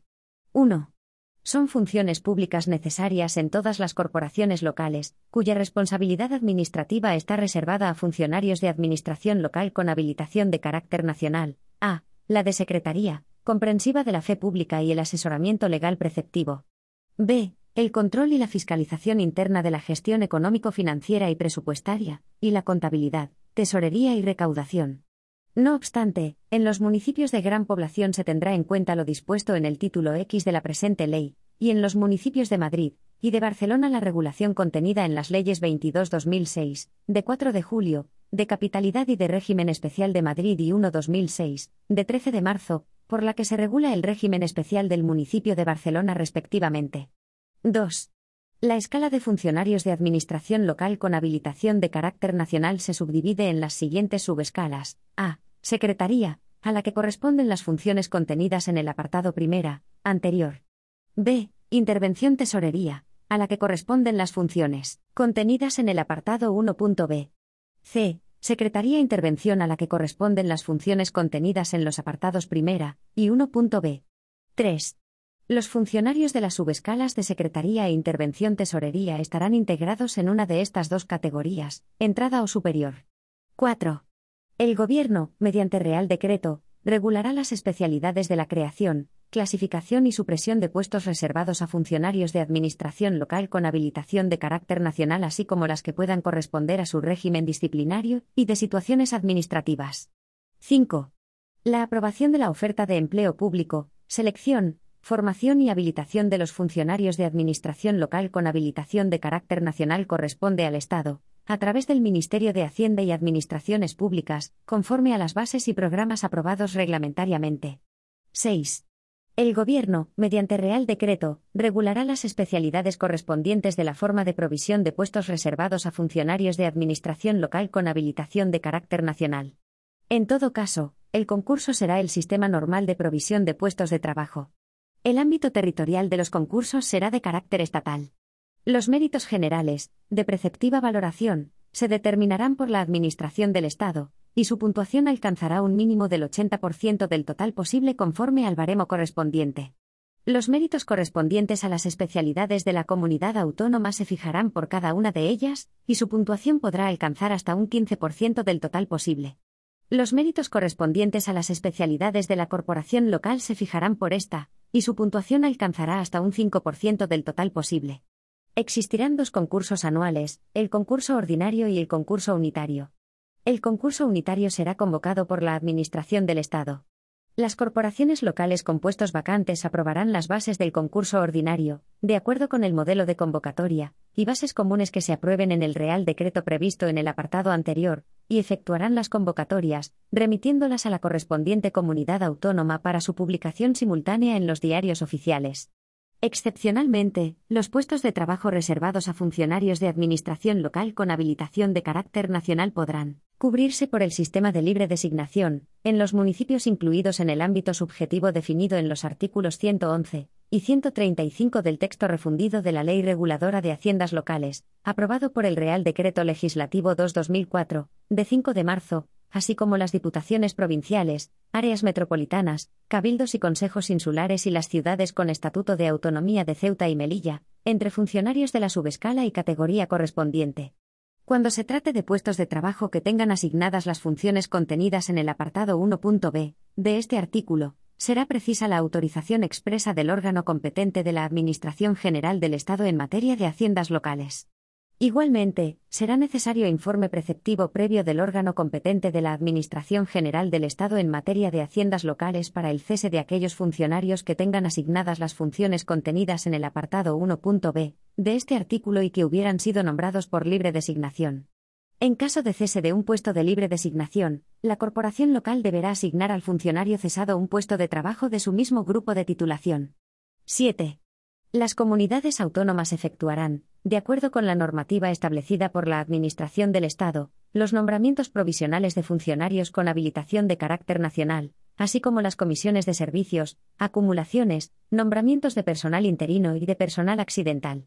Speaker 1: 1. Son funciones públicas necesarias en todas las corporaciones locales, cuya responsabilidad administrativa está reservada a funcionarios de administración local con habilitación de carácter nacional. A. La de secretaría, comprensiva de la fe pública y el asesoramiento legal preceptivo. B. El control y la fiscalización interna de la gestión económico-financiera y presupuestaria, y la contabilidad, tesorería y recaudación. No obstante, en los municipios de gran población se tendrá en cuenta lo dispuesto en el título X de la presente ley, y en los municipios de Madrid y de Barcelona la regulación contenida en las leyes 22/2006, de 4 de julio, de Capitalidad y de Régimen Especial de Madrid y 1/2006, de 13 de marzo, por la que se regula el régimen especial del municipio de Barcelona respectivamente. 2. La escala de funcionarios de administración local con habilitación de carácter nacional se subdivide en las siguientes subescalas. A. Secretaría, a la que corresponden las funciones contenidas en el apartado primera, anterior. B. Intervención tesorería, a la que corresponden las funciones contenidas en el apartado 1.b. C. Secretaría intervención a la que corresponden las funciones contenidas en los apartados primera y 1.b. 3. Los funcionarios de las subescalas de Secretaría e Intervención Tesorería estarán integrados en una de estas dos categorías, entrada o superior. 4. El Gobierno, mediante Real Decreto, regulará las especialidades de la creación, clasificación y supresión de puestos reservados a funcionarios de administración local con habilitación de carácter nacional, así como las que puedan corresponder a su régimen disciplinario y de situaciones administrativas. 5. La aprobación de la oferta de empleo público, selección, formación y habilitación de los funcionarios de administración local con habilitación de carácter nacional corresponde al Estado, a través del Ministerio de Hacienda y Administraciones Públicas, conforme a las bases y programas aprobados reglamentariamente. 6. El Gobierno, mediante Real Decreto, regulará las especialidades correspondientes de la forma de provisión de puestos reservados a funcionarios de administración local con habilitación de carácter nacional. En todo caso, el concurso será el sistema normal de provisión de puestos de trabajo. El ámbito territorial de los concursos será de carácter estatal. Los méritos generales, de preceptiva valoración, se determinarán por la Administración del Estado, y su puntuación alcanzará un mínimo del 80% del total posible conforme al baremo correspondiente. Los méritos correspondientes a las especialidades de la comunidad autónoma se fijarán por cada una de ellas, y su puntuación podrá alcanzar hasta un 15% del total posible. Los méritos correspondientes a las especialidades de la corporación local se fijarán por esta, y su puntuación alcanzará hasta un 5% del total posible. Existirán dos concursos anuales, el concurso ordinario y el concurso unitario. El concurso unitario será convocado por la Administración del Estado. Las corporaciones locales con puestos vacantes aprobarán las bases del concurso ordinario, de acuerdo con el modelo de convocatoria, y bases comunes que se aprueben en el Real Decreto previsto en el apartado anterior, y efectuarán las convocatorias, remitiéndolas a la correspondiente comunidad autónoma para su publicación simultánea en los diarios oficiales. Excepcionalmente, los puestos de trabajo reservados a funcionarios de administración local con habilitación de carácter nacional podrán cubrirse por el sistema de libre designación, en los municipios incluidos en el ámbito subjetivo definido en los artículos 111, y 135 del texto refundido de la Ley Reguladora de Haciendas Locales, aprobado por el Real Decreto Legislativo 2/2004, de 5 de marzo, así como las diputaciones provinciales, áreas metropolitanas, cabildos y consejos insulares y las ciudades con estatuto de autonomía de Ceuta y Melilla, entre funcionarios de la subescala y categoría correspondiente. Cuando se trate de puestos de trabajo que tengan asignadas las funciones contenidas en el apartado 1.b de este artículo, será precisa la autorización expresa del órgano competente de la Administración General del Estado en materia de haciendas locales. Igualmente, será necesario informe preceptivo previo del órgano competente de la Administración General del Estado en materia de haciendas locales para el cese de aquellos funcionarios que tengan asignadas las funciones contenidas en el apartado 1.b de este artículo y que hubieran sido nombrados por libre designación. En caso de cese de un puesto de libre designación, la corporación local deberá asignar al funcionario cesado un puesto de trabajo de su mismo grupo de titulación. 7. Las comunidades autónomas efectuarán, de acuerdo con la normativa establecida por la Administración del Estado, los nombramientos provisionales de funcionarios con habilitación de carácter nacional, así como las comisiones de servicios, acumulaciones, nombramientos de personal interino y de personal accidental.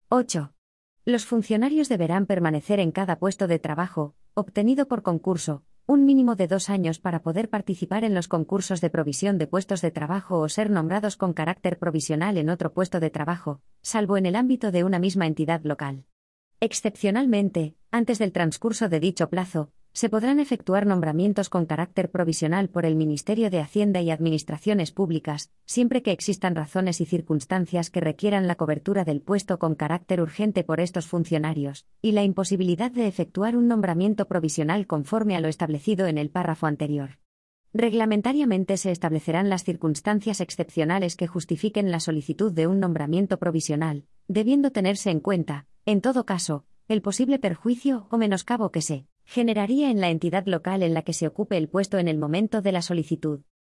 Speaker 1: 8. Los funcionarios deberán permanecer en cada puesto de trabajo, obtenido por concurso, un mínimo de 2 años para poder participar en los concursos de provisión de puestos de trabajo o ser nombrados con carácter provisional en otro puesto de trabajo, salvo en el ámbito de una misma entidad local. Excepcionalmente, antes del transcurso de dicho plazo, se podrán efectuar nombramientos con carácter provisional por el Ministerio de Hacienda y Administraciones Públicas, siempre que existan razones y circunstancias que requieran la cobertura del puesto con carácter urgente por estos funcionarios, y la imposibilidad de efectuar un nombramiento provisional conforme a lo establecido en el párrafo anterior. Reglamentariamente se establecerán las circunstancias excepcionales que justifiquen la solicitud de un nombramiento provisional, debiendo tenerse en cuenta, en todo caso, el posible perjuicio o menoscabo que se generaría en la entidad local en la que se ocupe el puesto en el momento de la solicitud.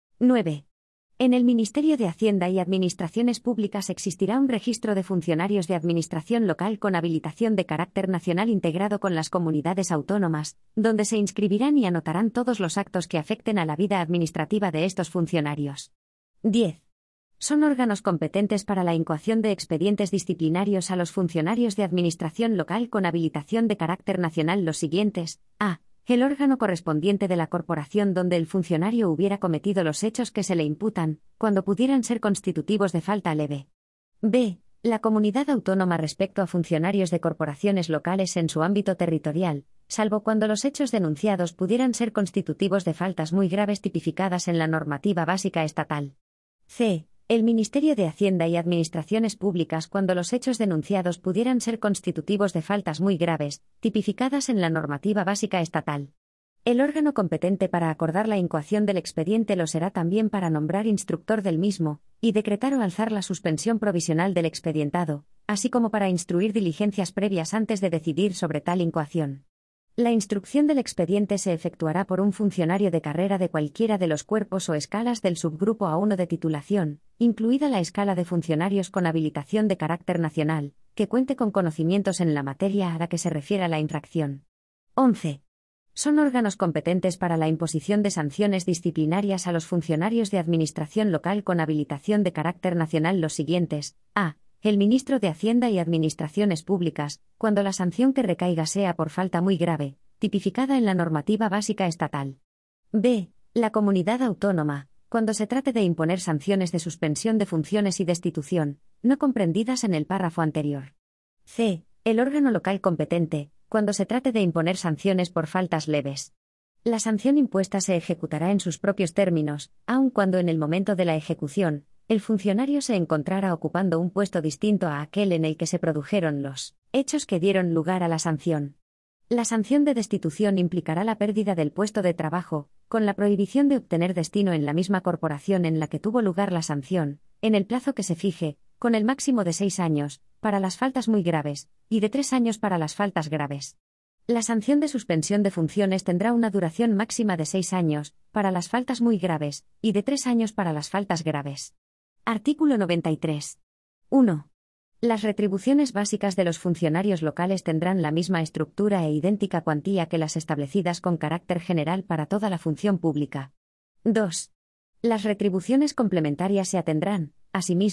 Speaker 1: 9. En el Ministerio de Hacienda y Administraciones Públicas existirá un registro de funcionarios de administración local con habilitación de carácter nacional integrado con las comunidades autónomas, donde se inscribirán y anotarán todos los actos que afecten a la vida administrativa de estos funcionarios. 10. Son órganos competentes para la incoación de expedientes disciplinarios a los funcionarios de administración local con habilitación de carácter nacional los siguientes: a. El órgano correspondiente de la corporación donde el funcionario hubiera cometido los hechos que se le imputan, cuando pudieran ser constitutivos de falta leve. b. La comunidad autónoma respecto a funcionarios de corporaciones locales en su ámbito territorial, salvo cuando los hechos denunciados pudieran ser constitutivos de faltas muy graves tipificadas en la normativa básica estatal. c. El Ministerio de Hacienda y Administraciones Públicas cuando los hechos denunciados pudieran ser constitutivos de faltas muy graves, tipificadas en la normativa básica estatal. El órgano competente para acordar la incoación del expediente lo será también para nombrar instructor del mismo, y decretar o alzar la suspensión provisional del expedientado, así como para instruir diligencias previas antes de decidir sobre tal incoación. La instrucción del expediente se efectuará por un funcionario de carrera de cualquiera de los cuerpos o escalas del subgrupo A1 de titulación, incluida la escala de funcionarios con habilitación de carácter nacional, que cuente con conocimientos en la materia a la que se refiera la infracción. 11. Son órganos competentes para la imposición de sanciones disciplinarias a los funcionarios de administración local con habilitación de carácter nacional los siguientes: a. El ministro de Hacienda y Administraciones Públicas, cuando la sanción que recaiga sea por falta muy grave, tipificada en la normativa básica estatal. b. La comunidad autónoma, cuando se trate de imponer sanciones de suspensión de funciones y destitución, no comprendidas en el párrafo anterior. c. El órgano local competente, cuando se trate de imponer sanciones por faltas leves. La sanción impuesta se ejecutará en sus propios términos, aun cuando en el momento de la ejecución, el funcionario se encontrara ocupando un puesto distinto a aquel en el que se produjeron los hechos que dieron lugar a la sanción. La sanción de destitución implicará la pérdida del puesto de trabajo, con la prohibición de obtener destino en la misma corporación en la que tuvo lugar la sanción, en el plazo que se fije, con el máximo de 6 años, para las faltas muy graves, y de 3 años para las faltas graves. La sanción de suspensión de funciones tendrá una duración máxima de 6 años, para las faltas muy graves, y de 3 años para las faltas graves. Artículo 93. 1. Las retribuciones básicas de los funcionarios locales tendrán la misma estructura e idéntica cuantía que las establecidas con carácter general para toda la función pública. 2. Las retribuciones complementarias se atendrán, asimismo,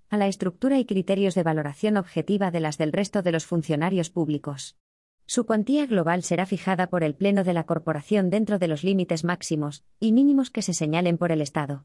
Speaker 1: a la estructura y criterios de valoración objetiva de las del resto de los funcionarios públicos. Su cuantía global será fijada por el Pleno de la Corporación dentro de los límites máximos y mínimos que se señalen por el Estado.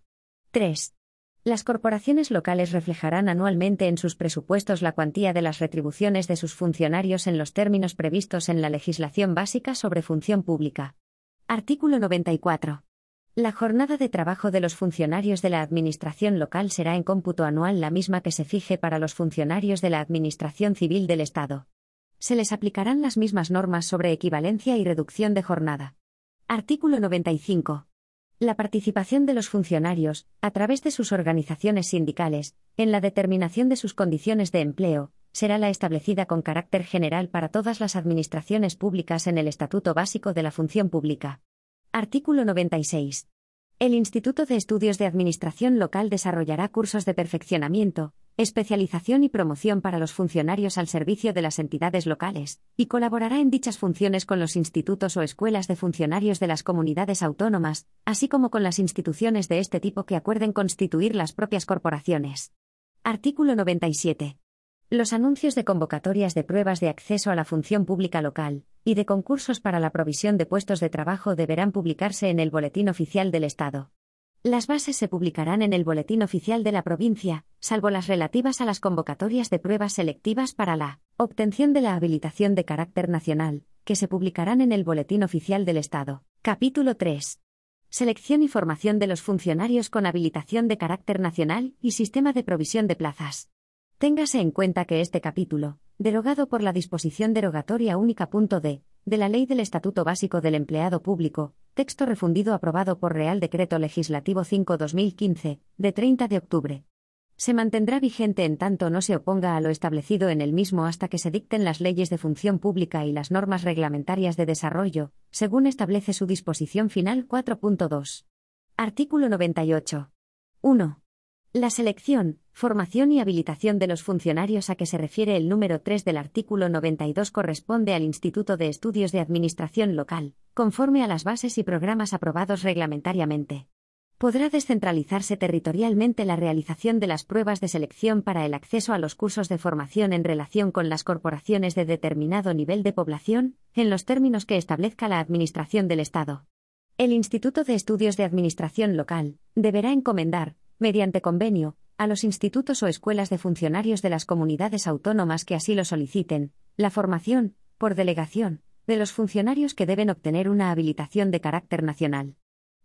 Speaker 1: 3. Las corporaciones locales reflejarán anualmente en sus presupuestos la cuantía de las retribuciones de sus funcionarios en los términos previstos en la legislación básica sobre función pública. Artículo 94. La jornada de trabajo de los funcionarios de la Administración local será en cómputo anual la misma que se fije para los funcionarios de la Administración civil del Estado. Se les aplicarán las mismas normas sobre equivalencia y reducción de jornada. Artículo 95. La participación de los funcionarios, a través de sus organizaciones sindicales, en la determinación de sus condiciones de empleo, será la establecida con carácter general para todas las administraciones públicas en el Estatuto Básico de la Función Pública. Artículo 96. El Instituto de Estudios de Administración Local desarrollará cursos de perfeccionamiento, especialización y promoción para los funcionarios al servicio de las entidades locales, y colaborará en dichas funciones con los institutos o escuelas de funcionarios de las comunidades autónomas, así como con las instituciones de este tipo que acuerden constituir las propias corporaciones. Artículo 97. Los anuncios de convocatorias de pruebas de acceso a la función pública local y de concursos para la provisión de puestos de trabajo deberán publicarse en el Boletín Oficial del Estado. Las bases se publicarán en el Boletín Oficial de la provincia, salvo las relativas a las convocatorias de pruebas selectivas para la obtención de la habilitación de carácter nacional, que se publicarán en el Boletín Oficial del Estado. Capítulo 3. Selección y formación de los funcionarios con habilitación de carácter nacional y sistema de provisión de plazas. Téngase en cuenta que este capítulo, derogado por la disposición derogatoria única .d, de la Ley del Estatuto Básico del Empleado Público, texto refundido aprobado por Real Decreto Legislativo 5/2015, de 30 de octubre. Se mantendrá vigente en tanto no se oponga a lo establecido en el mismo hasta que se dicten las leyes de función pública y las normas reglamentarias de desarrollo, según establece su disposición final 4.2. Artículo 98. 1. La selección, formación y habilitación de los funcionarios a que se refiere el número 3 del artículo 92 corresponde al Instituto de Estudios de Administración Local, conforme a las bases y programas aprobados reglamentariamente. Podrá descentralizarse territorialmente la realización de las pruebas de selección para el acceso a los cursos de formación en relación con las corporaciones de determinado nivel de población, en los términos que establezca la Administración del Estado. El Instituto de Estudios de Administración Local deberá encomendar, mediante convenio, a los institutos o escuelas de funcionarios de las comunidades autónomas que así lo soliciten, la formación, por delegación, de los funcionarios que deben obtener una habilitación de carácter nacional.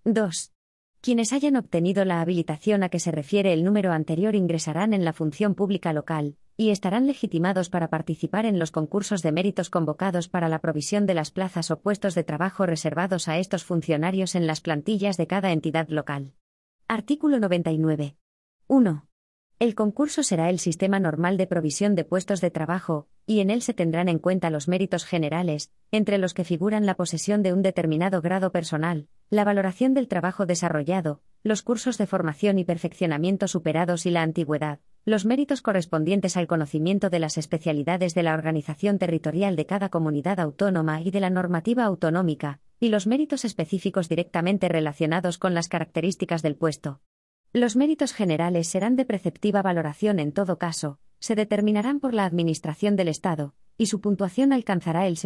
Speaker 1: 2. Quienes hayan obtenido la habilitación a que se refiere el número anterior ingresarán en la función pública local, y estarán legitimados para participar en los concursos de méritos convocados para la provisión de las plazas o puestos de trabajo reservados a estos funcionarios en las plantillas de cada entidad local. Artículo 99. 1. El concurso será el sistema normal de provisión de puestos de trabajo, y en él se tendrán en cuenta los méritos generales, entre los que figuran la posesión de un determinado grado personal, la valoración del trabajo desarrollado, los cursos de formación y perfeccionamiento superados y la antigüedad, los méritos correspondientes al conocimiento de las especialidades de la organización territorial de cada comunidad autónoma y de la normativa autonómica, y los méritos específicos directamente relacionados con las características del puesto. Los méritos generales serán de preceptiva valoración en todo caso, se determinarán por la Administración del Estado, y su puntuación alcanzará el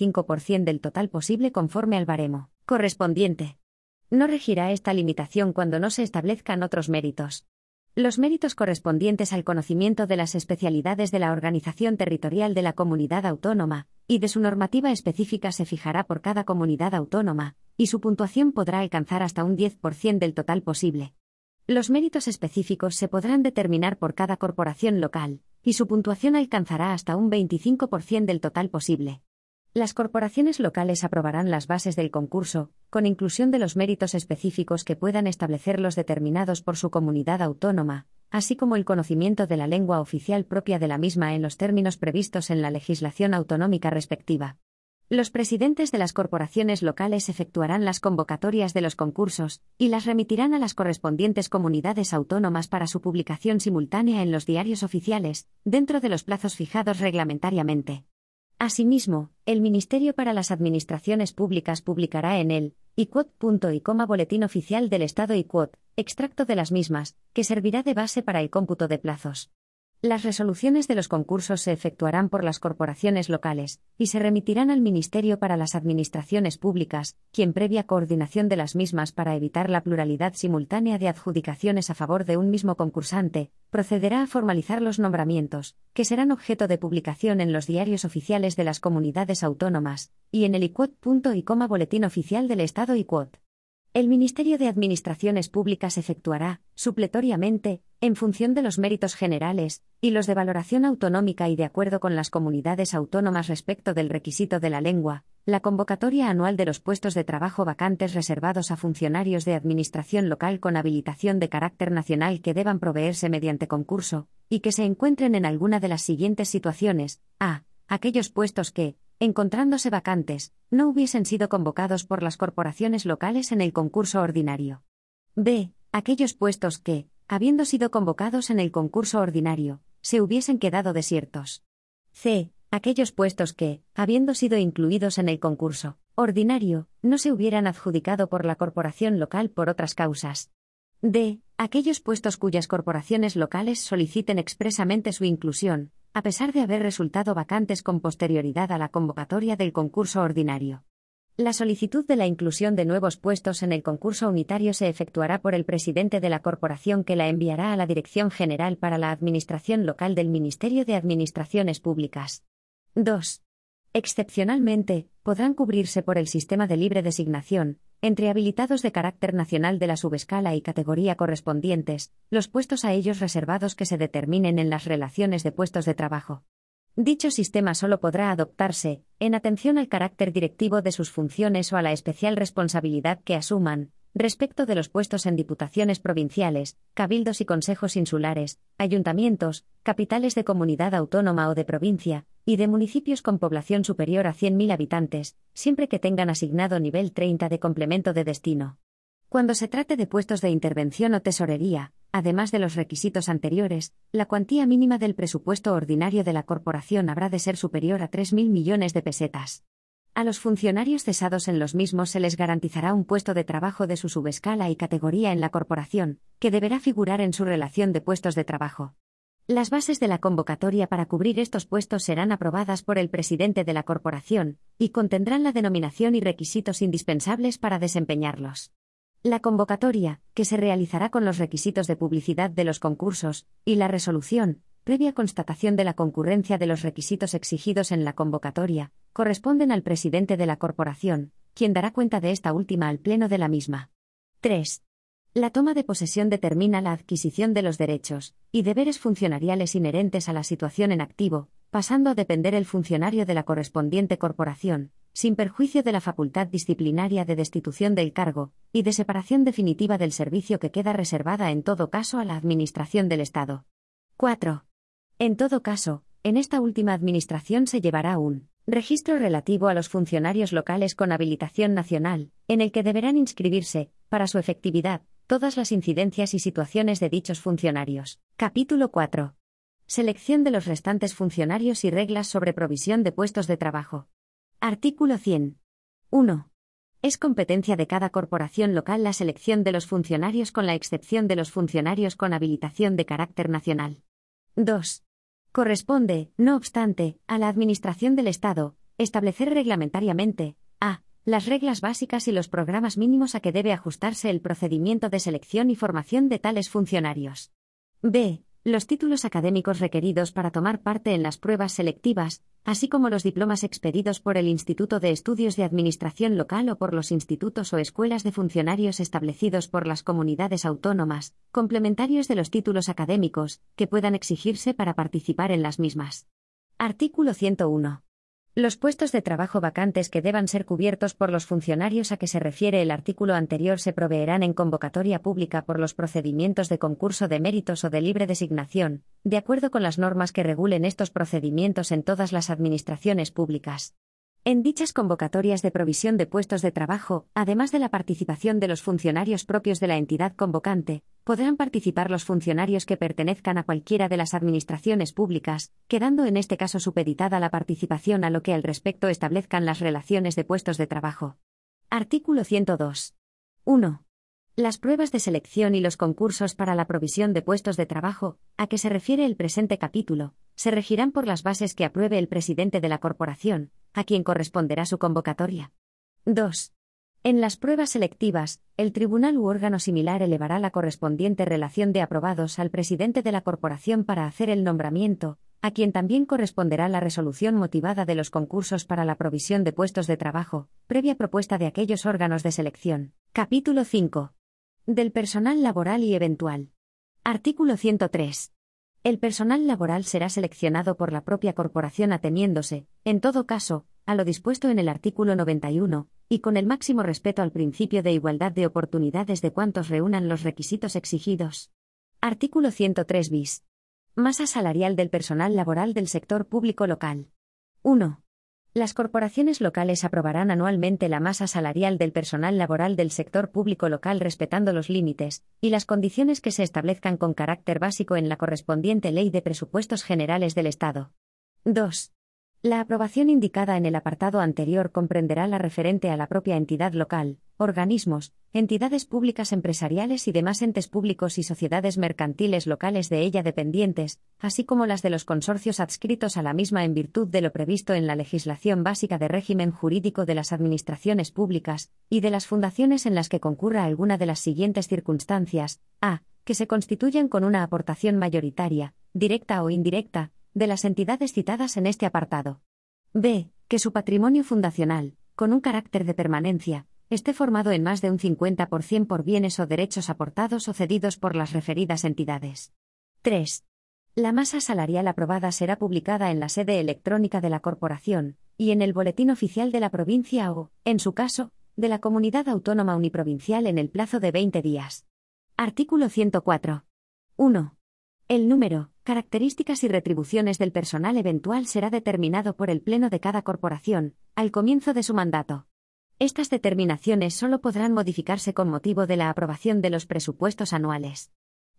Speaker 1: 65% del total posible conforme al baremo correspondiente. No regirá esta limitación cuando no se establezcan otros méritos. Los méritos correspondientes al conocimiento de las especialidades de la organización territorial de la comunidad autónoma, y de su normativa específica se fijará por cada comunidad autónoma, y su puntuación podrá alcanzar hasta un 10% del total posible. Los méritos específicos se podrán determinar por cada corporación local, y su puntuación alcanzará hasta un 25% del total posible. Las corporaciones locales aprobarán las bases del concurso, con inclusión de los méritos específicos que puedan establecer los determinados por su comunidad autónoma, así como el conocimiento de la lengua oficial propia de la misma en los términos previstos en la legislación autonómica respectiva. Los presidentes de las corporaciones locales efectuarán las convocatorias de los concursos, y las remitirán a las correspondientes comunidades autónomas para su publicación simultánea en los diarios oficiales, dentro de los plazos fijados reglamentariamente. Asimismo, el Ministerio para las Administraciones Públicas publicará en el Boletín Oficial del Estado extracto de las mismas, que servirá de base para el cómputo de plazos. Las resoluciones de los concursos se efectuarán por las corporaciones locales, y se remitirán al Ministerio para las Administraciones Públicas, quien previa coordinación de las mismas para evitar la pluralidad simultánea de adjudicaciones a favor de un mismo concursante, procederá a formalizar los nombramientos, que serán objeto de publicación en los diarios oficiales de las comunidades autónomas, y en el ICUOT. Boletín Oficial del Estado ICUOT. El Ministerio de Administraciones Públicas efectuará, supletoriamente, en función de los méritos generales, y los de valoración autonómica y de acuerdo con las comunidades autónomas respecto del requisito de la lengua, la convocatoria anual de los puestos de trabajo vacantes reservados a funcionarios de administración local con habilitación de carácter nacional que deban proveerse mediante concurso, y que se encuentren en alguna de las siguientes situaciones: a. Aquellos puestos que, encontrándose vacantes, no hubiesen sido convocados por las corporaciones locales en el concurso ordinario. B. Aquellos puestos que, habiendo sido convocados en el concurso ordinario, se hubiesen quedado desiertos. C. Aquellos puestos que, habiendo sido incluidos en el concurso ordinario, no se hubieran adjudicado por la corporación local por otras causas. D. Aquellos puestos cuyas corporaciones locales soliciten expresamente su inclusión, a pesar de haber resultado vacantes con posterioridad a la convocatoria del concurso ordinario. La solicitud de la inclusión de nuevos puestos en el concurso unitario se efectuará por el presidente de la corporación, que la enviará a la Dirección General para la Administración Local del Ministerio de Administraciones Públicas. 2. Excepcionalmente, podrán cubrirse por el sistema de libre designación, entre habilitados de carácter nacional de la subescala y categoría correspondientes, los puestos a ellos reservados que se determinen en las relaciones de puestos de trabajo. Dicho sistema solo podrá adoptarse, en atención al carácter directivo de sus funciones o a la especial responsabilidad que asuman, respecto de los puestos en diputaciones provinciales, cabildos y consejos insulares, ayuntamientos, capitales de comunidad autónoma o de provincia, y de municipios con población superior a 100.000 habitantes, siempre que tengan asignado nivel 30 de complemento de destino. Cuando se trate de puestos de intervención o tesorería, además de los requisitos anteriores, la cuantía mínima del presupuesto ordinario de la corporación habrá de ser superior a 3.000 millones de pesetas. A los funcionarios cesados en los mismos se les garantizará un puesto de trabajo de su subescala y categoría en la corporación, que deberá figurar en su relación de puestos de trabajo. Las bases de la convocatoria para cubrir estos puestos serán aprobadas por el presidente de la corporación, y contendrán la denominación y requisitos indispensables para desempeñarlos. La convocatoria, que se realizará con los requisitos de publicidad de los concursos, y la resolución, previa constatación de la concurrencia de los requisitos exigidos en la convocatoria, corresponden al presidente de la corporación, quien dará cuenta de esta última al pleno de la misma. 3. La toma de posesión determina la adquisición de los derechos y deberes funcionariales inherentes a la situación en activo, pasando a depender el funcionario de la correspondiente corporación, sin perjuicio de la facultad disciplinaria de destitución del cargo y de separación definitiva del servicio, que queda reservada en todo caso a la Administración del Estado. 4. En todo caso, en esta última administración se llevará un registro relativo a los funcionarios locales con habilitación nacional, en el que deberán inscribirse, para su efectividad, todas las incidencias y situaciones de dichos funcionarios. Capítulo 4. Selección de los restantes funcionarios y reglas sobre provisión de puestos de trabajo. Artículo 100. 1. Es competencia de cada corporación local la selección de los funcionarios, con la excepción de los funcionarios con habilitación de carácter nacional. 2. Corresponde, no obstante, a la Administración del Estado establecer reglamentariamente: a. Las reglas básicas y los programas mínimos a que debe ajustarse el procedimiento de selección y formación de tales funcionarios. b. Los títulos académicos requeridos para tomar parte en las pruebas selectivas, así como los diplomas expedidos por el Instituto de Estudios de Administración Local o por los institutos o escuelas de funcionarios establecidos por las comunidades autónomas, complementarios de los títulos académicos, que puedan exigirse para participar en las mismas. Artículo 101. Los puestos de trabajo vacantes que deban ser cubiertos por los funcionarios a que se refiere el artículo anterior se proveerán en convocatoria pública por los procedimientos de concurso de méritos o de libre designación, de acuerdo con las normas que regulen estos procedimientos en todas las administraciones públicas. En dichas convocatorias de provisión de puestos de trabajo, además de la participación de los funcionarios propios de la entidad convocante, podrán participar los funcionarios que pertenezcan a cualquiera de las administraciones públicas, quedando en este caso supeditada la participación a lo que al respecto establezcan las relaciones de puestos de trabajo. Artículo 102. 1. Las pruebas de selección y los concursos para la provisión de puestos de trabajo, a que se refiere el presente capítulo, se regirán por las bases que apruebe el presidente de la corporación, a quien corresponderá su convocatoria. 2. En las pruebas selectivas, el tribunal u órgano similar elevará la correspondiente relación de aprobados al presidente de la corporación para hacer el nombramiento, a quien también corresponderá la resolución motivada de los concursos para la provisión de puestos de trabajo, previa propuesta de aquellos órganos de selección. Capítulo 5. Del personal laboral y eventual. Artículo 103. El personal laboral será seleccionado por la propia corporación ateniéndose, en todo caso, a lo dispuesto en el artículo 91, y con el máximo respeto al principio de igualdad de oportunidades de cuantos reúnan los requisitos exigidos. Artículo 103 bis. Masa salarial del personal laboral del sector público local. 1. Las corporaciones locales aprobarán anualmente la masa salarial del personal laboral del sector público local respetando los límites y las condiciones que se establezcan con carácter básico en la correspondiente Ley de Presupuestos Generales del Estado. 2. La aprobación indicada en el apartado anterior comprenderá la referente a la propia entidad local, organismos, entidades públicas empresariales y demás entes públicos y sociedades mercantiles locales de ella dependientes, así como las de los consorcios adscritos a la misma en virtud de lo previsto en la legislación básica de régimen jurídico de las administraciones públicas, y de las fundaciones en las que concurra alguna de las siguientes circunstancias: a. Que se constituyan con una aportación mayoritaria, directa o indirecta, de las entidades citadas en este apartado. B. Que su patrimonio fundacional, con un carácter de permanencia, esté formado en más de un 50% por bienes o derechos aportados o cedidos por las referidas entidades. 3. La masa salarial aprobada será publicada en la sede electrónica de la corporación, y en el Boletín Oficial de la provincia o, en su caso, de la comunidad autónoma uniprovincial en el plazo de 20 días. Artículo 104. 1. El número, características y retribuciones del personal eventual será determinado por el Pleno de cada corporación, al comienzo de su mandato. Estas determinaciones solo podrán modificarse con motivo de la aprobación de los presupuestos anuales.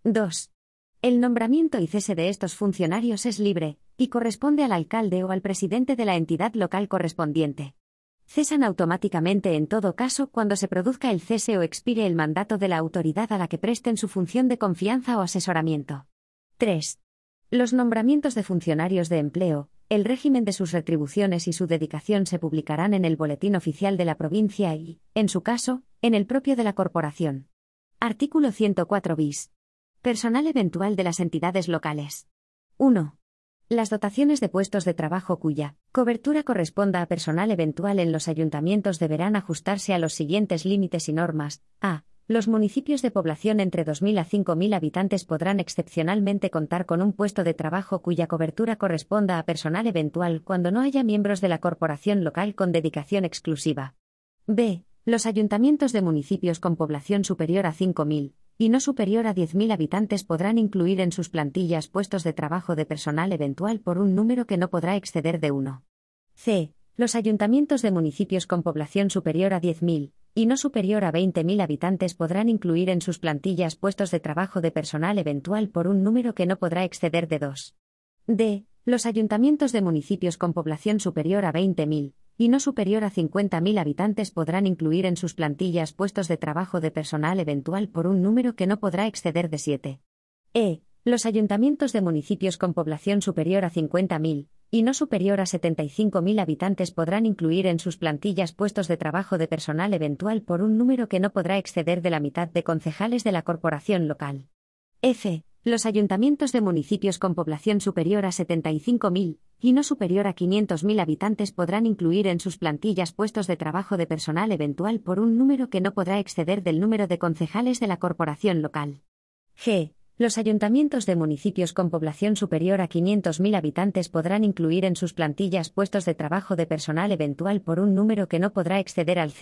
Speaker 1: 2. El nombramiento y cese de estos funcionarios es libre, y corresponde al alcalde o al presidente de la entidad local correspondiente. Cesan automáticamente en todo caso cuando se produzca el cese o expire el mandato de la autoridad a la que presten su función de confianza o asesoramiento. 3. Los nombramientos de funcionarios de empleo, el régimen de sus retribuciones y su dedicación se publicarán en el Boletín Oficial de la provincia y, en su caso, en el propio de la corporación. Artículo 104 bis. Personal eventual de las entidades locales. 1. Las dotaciones de puestos de trabajo cuya cobertura corresponda a personal eventual en los ayuntamientos deberán ajustarse a los siguientes límites y normas. A. Los municipios de población entre 2.000 a 5.000 habitantes podrán excepcionalmente contar con un puesto de trabajo cuya cobertura corresponda a personal eventual cuando no haya miembros de la corporación local con dedicación exclusiva. B. Los ayuntamientos de municipios con población superior a 5.000 y no superior a 10.000 habitantes podrán incluir en sus plantillas puestos de trabajo de personal eventual por un número que no podrá exceder de 1. C. Los ayuntamientos de municipios con población superior a 10.000 y no superior a 20.000 habitantes podrán incluir en sus plantillas puestos de trabajo de personal eventual por un número que no podrá exceder de 2. D. Los ayuntamientos de municipios con población superior a 20.000 y no superior a 50.000 habitantes podrán incluir en sus plantillas puestos de trabajo de personal eventual por un número que no podrá exceder de 7. E. Los ayuntamientos de municipios con población superior a 50.000 y no superior a 75.000 habitantes podrán incluir en sus plantillas puestos de trabajo de personal eventual por un número que no podrá exceder de la mitad de concejales de la corporación local. F. Los ayuntamientos de municipios con población superior a 75.000 y no superior a 500.000 habitantes podrán incluir en sus plantillas puestos de trabajo de personal eventual por un número que no podrá exceder del número de concejales de la corporación local. G. Los ayuntamientos de municipios con población superior a 500.000 habitantes podrán incluir en sus plantillas puestos de trabajo de personal eventual por un número que no podrá exceder al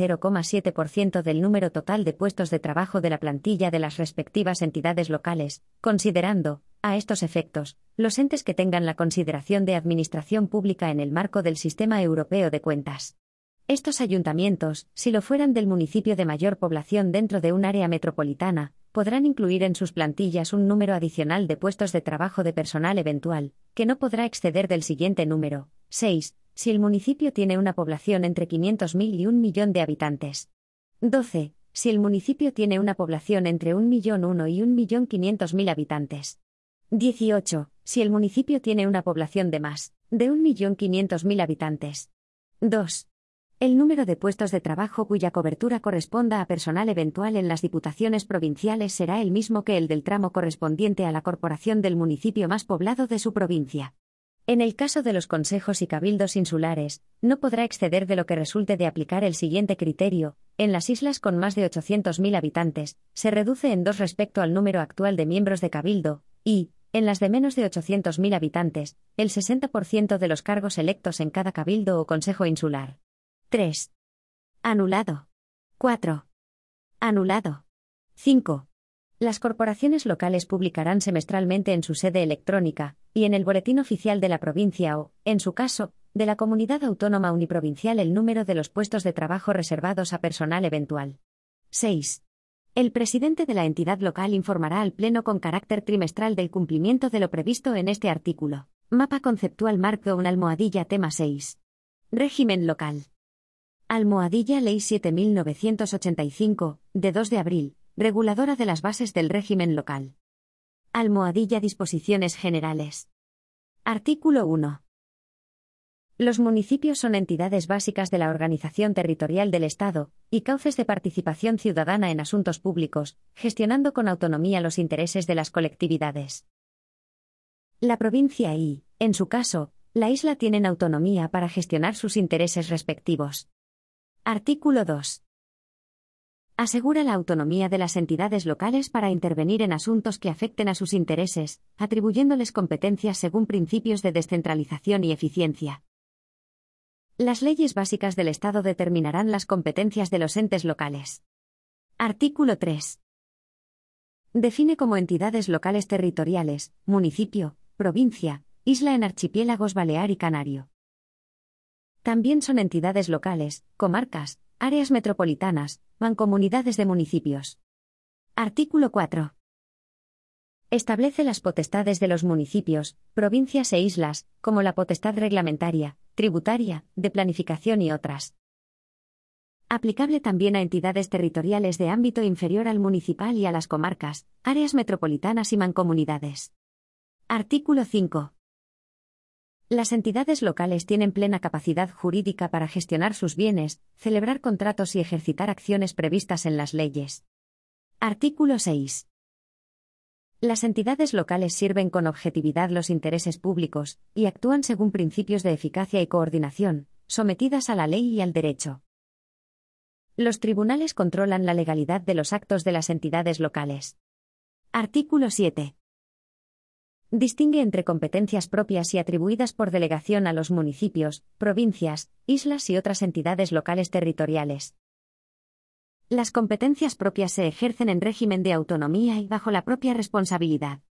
Speaker 1: 0,7% del número total de puestos de trabajo de la plantilla de las respectivas entidades locales, considerando, a estos efectos, los entes que tengan la consideración de administración pública en el marco del Sistema Europeo de Cuentas. Estos ayuntamientos, si lo fueran del municipio de mayor población dentro de un área metropolitana, podrán incluir en sus plantillas un número adicional de puestos de trabajo de personal eventual, que no podrá exceder del siguiente número: 6, si el municipio tiene una población entre 500.000 y 1 millón de habitantes. 12. si el municipio tiene una población entre 1.001.000 y 1.500.000 habitantes. 18. Si el municipio tiene una población de más de 1.500.000 habitantes. 2. El número de puestos de trabajo cuya cobertura corresponda a personal eventual en las diputaciones provinciales será el mismo que el del tramo correspondiente a la corporación del municipio más poblado de su provincia. En el caso de los consejos y cabildos insulares, no podrá exceder de lo que resulte de aplicar el siguiente criterio: en las islas con más de 800.000 habitantes, se reduce en 2 respecto al número actual de miembros de cabildo, y, en las de menos de 800.000 habitantes, el 60% de los cargos electos en cada cabildo o consejo insular. 3. Anulado. 4. Anulado. 5. Las corporaciones locales publicarán semestralmente en su sede electrónica, y en el Boletín Oficial de la provincia o, en su caso, de la comunidad autónoma uniprovincial el número de los puestos de trabajo reservados a personal eventual. 6. El presidente de la entidad local informará al Pleno con carácter trimestral del cumplimiento de lo previsto en este artículo. Mapa conceptual *1 tema 6. Régimen local. Ley 7985, de 2 de abril, reguladora de las bases del régimen local. Disposiciones generales. Artículo 1. Los municipios son entidades básicas de la organización territorial del Estado, y cauces de participación ciudadana en asuntos públicos, gestionando con autonomía los intereses de las colectividades. La provincia y, en su caso, la isla tienen autonomía para gestionar sus intereses respectivos. Artículo 2. Asegura la autonomía de las entidades locales para intervenir en asuntos que afecten a sus intereses, atribuyéndoles competencias según principios de descentralización y eficiencia. Las leyes básicas del Estado determinarán las competencias de los entes locales. Artículo 3. Define como entidades locales territoriales, municipio, provincia, isla en archipiélagos Balear y Canario. También son entidades locales, comarcas, áreas metropolitanas, mancomunidades de municipios. Artículo 4. Establece las potestades de los municipios, provincias e islas, como la potestad reglamentaria, tributaria, de planificación y otras. Aplicable también a entidades territoriales de ámbito inferior al municipal y a las comarcas, áreas metropolitanas y mancomunidades. Artículo 5. Las entidades locales tienen plena capacidad jurídica para gestionar sus bienes, celebrar contratos y ejercitar acciones previstas en las leyes. Artículo 6. Las entidades locales sirven con objetividad los intereses públicos, y actúan según principios de eficacia y coordinación, sometidas a la ley y al derecho. Los tribunales controlan la legalidad de los actos de las entidades locales. Artículo 7. Distingue entre competencias propias y atribuidas por delegación a los municipios, provincias, islas y otras entidades locales territoriales. Las competencias propias se ejercen en régimen de autonomía y bajo la propia responsabilidad.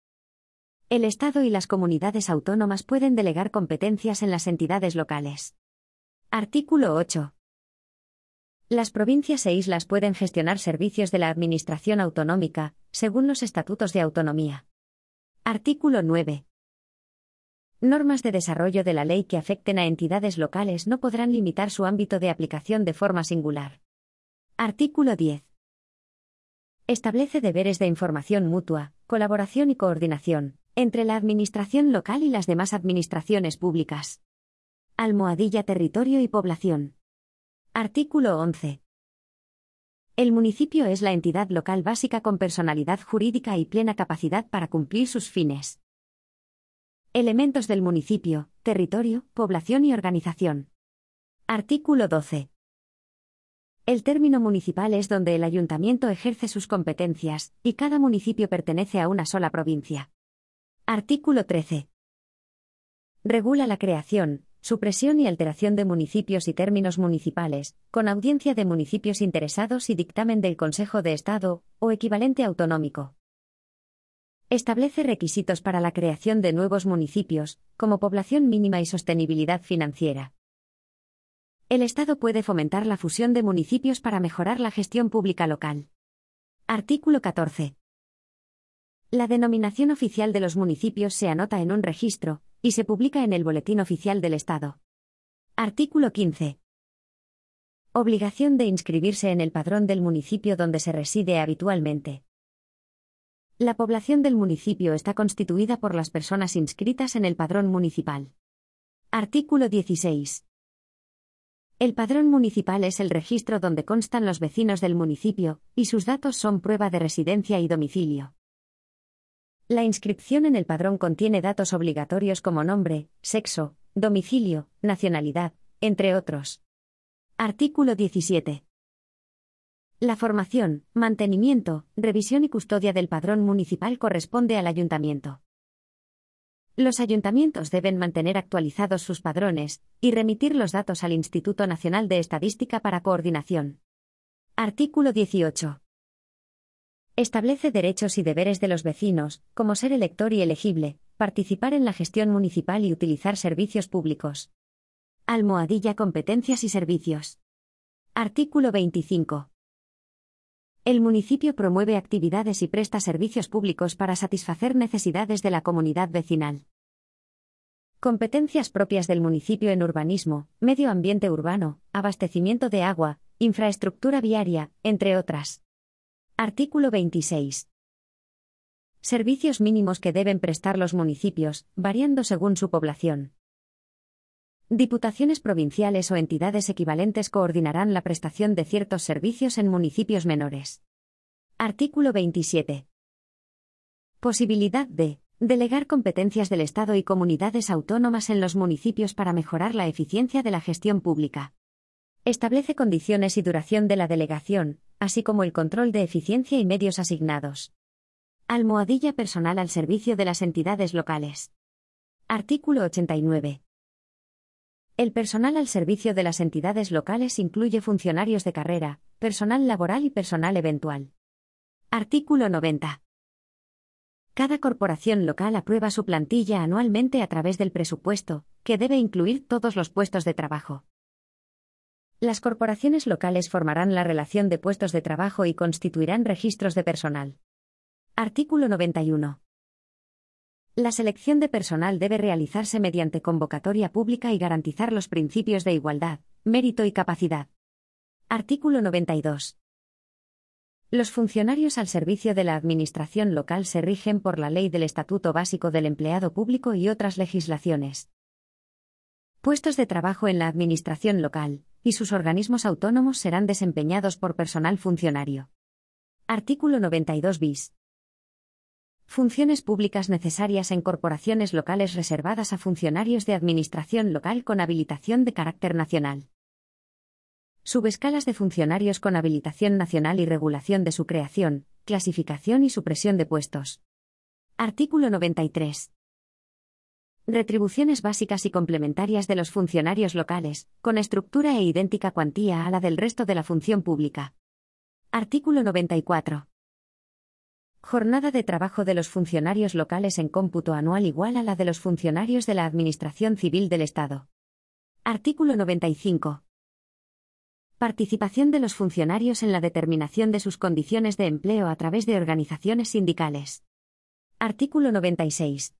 Speaker 1: El Estado y las comunidades autónomas pueden delegar competencias en las entidades locales. Artículo 8. Las provincias e islas pueden gestionar servicios de la administración autonómica, según los estatutos de autonomía. Artículo 9. Normas de desarrollo de la ley que afecten a entidades locales no podrán limitar su ámbito de aplicación de forma singular. Artículo 10. Establece deberes de información mutua, colaboración y coordinación entre la administración local y las demás administraciones públicas. Territorio y población. Artículo 11. El municipio es la entidad local básica con personalidad jurídica y plena capacidad para cumplir sus fines. Elementos del municipio: territorio, población y organización. Artículo 12. El término municipal es donde el ayuntamiento ejerce sus competencias, y cada municipio pertenece a una sola provincia. Artículo 13. Regula la creación, supresión y alteración de municipios y términos municipales, con audiencia de municipios interesados y dictamen del Consejo de Estado, o equivalente autonómico. Establece requisitos para la creación de nuevos municipios, como población mínima y sostenibilidad financiera. El Estado puede fomentar la fusión de municipios para mejorar la gestión pública local. Artículo 14. La denominación oficial de los municipios se anota en un registro, y se publica en el Boletín Oficial del Estado. Artículo 15. Obligación de inscribirse en el padrón del municipio donde se reside habitualmente. La población del municipio está constituida por las personas inscritas en el padrón municipal. Artículo 16. El padrón municipal es el registro donde constan los vecinos del municipio, y sus datos son prueba de residencia y domicilio. La inscripción en el padrón contiene datos obligatorios como nombre, sexo, domicilio, nacionalidad, entre otros. Artículo 17. La formación, mantenimiento, revisión y custodia del padrón municipal corresponde al ayuntamiento. Los ayuntamientos deben mantener actualizados sus padrones y remitir los datos al Instituto Nacional de Estadística para coordinación. Artículo 18. Establece derechos y deberes de los vecinos, como ser elector y elegible, participar en la gestión municipal y utilizar servicios públicos. Almohadilla competencias y servicios. Artículo 25. El municipio promueve actividades y presta servicios públicos para satisfacer necesidades de la comunidad vecinal. Competencias propias del municipio en urbanismo, medio ambiente urbano, abastecimiento de agua, infraestructura viaria, entre otras. Artículo 26. Servicios mínimos que deben prestar los municipios, variando según su población. Diputaciones provinciales o entidades equivalentes coordinarán la prestación de ciertos servicios en municipios menores. Artículo 27. Posibilidad de delegar competencias del Estado y comunidades autónomas en los municipios para mejorar la eficiencia de la gestión pública. Establece condiciones y duración de la delegación, así como el control de eficiencia y medios asignados. Almohadilla personal al servicio de las entidades locales. Artículo 89. El personal al servicio de las entidades locales incluye funcionarios de carrera, personal laboral y personal eventual. Artículo 90. Cada corporación local aprueba su plantilla anualmente a través del presupuesto, que debe incluir todos los puestos de trabajo. Las corporaciones locales formarán la relación de puestos de trabajo y constituirán registros de personal. Artículo 91. La selección de personal debe realizarse mediante convocatoria pública y garantizar los principios de igualdad, mérito y capacidad. Artículo 92. Los funcionarios al servicio de la administración local se rigen por la Ley del Estatuto Básico del Empleado Público y otras legislaciones. Puestos de trabajo en la administración local y sus organismos autónomos serán desempeñados por personal funcionario. Artículo 92 bis. Funciones públicas necesarias en corporaciones locales reservadas a funcionarios de administración local con habilitación de carácter nacional. Subescalas de funcionarios con habilitación nacional y regulación de su creación, clasificación y supresión de puestos. Artículo 93. Retribuciones básicas y complementarias de los funcionarios locales, con estructura e idéntica cuantía a la del resto de la función pública. Artículo 94. Jornada de trabajo de los funcionarios locales en cómputo anual igual a la de los funcionarios de la Administración Civil del Estado. Artículo 95. Participación de los funcionarios en la determinación de sus condiciones de empleo a través de organizaciones sindicales. Artículo 96.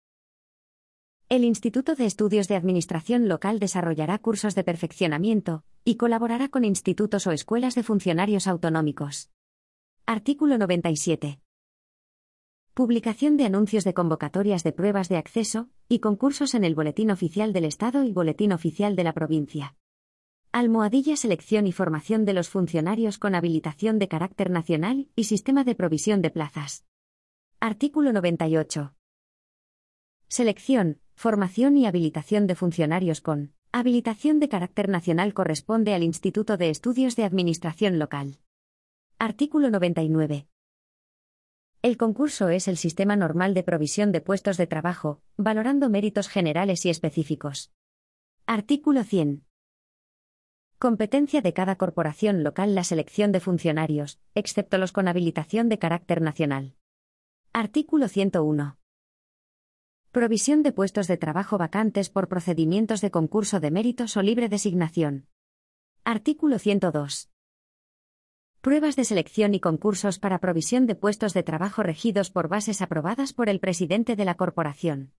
Speaker 1: El Instituto de Estudios de Administración Local desarrollará cursos de perfeccionamiento y colaborará con institutos o escuelas de funcionarios autonómicos. Artículo 97. Publicación de anuncios de convocatorias de pruebas de acceso y concursos en el Boletín Oficial del Estado y Boletín Oficial de la Provincia. Almohadilla selección y formación de los funcionarios con habilitación de carácter nacional y sistema de provisión de plazas. Artículo 98. Selección, formación y habilitación de funcionarios con habilitación de carácter nacional corresponde al Instituto de Estudios de Administración Local. Artículo 99. El concurso es el sistema normal de provisión de puestos de trabajo, valorando méritos generales y específicos. Artículo 100. Competencia de cada corporación local la selección de funcionarios, excepto los con habilitación de carácter nacional. Artículo 101. Provisión de puestos de trabajo vacantes por procedimientos de concurso de méritos o libre designación. Artículo 102. Pruebas de selección y concursos para provisión de puestos de trabajo regidos por bases aprobadas por el presidente de la corporación.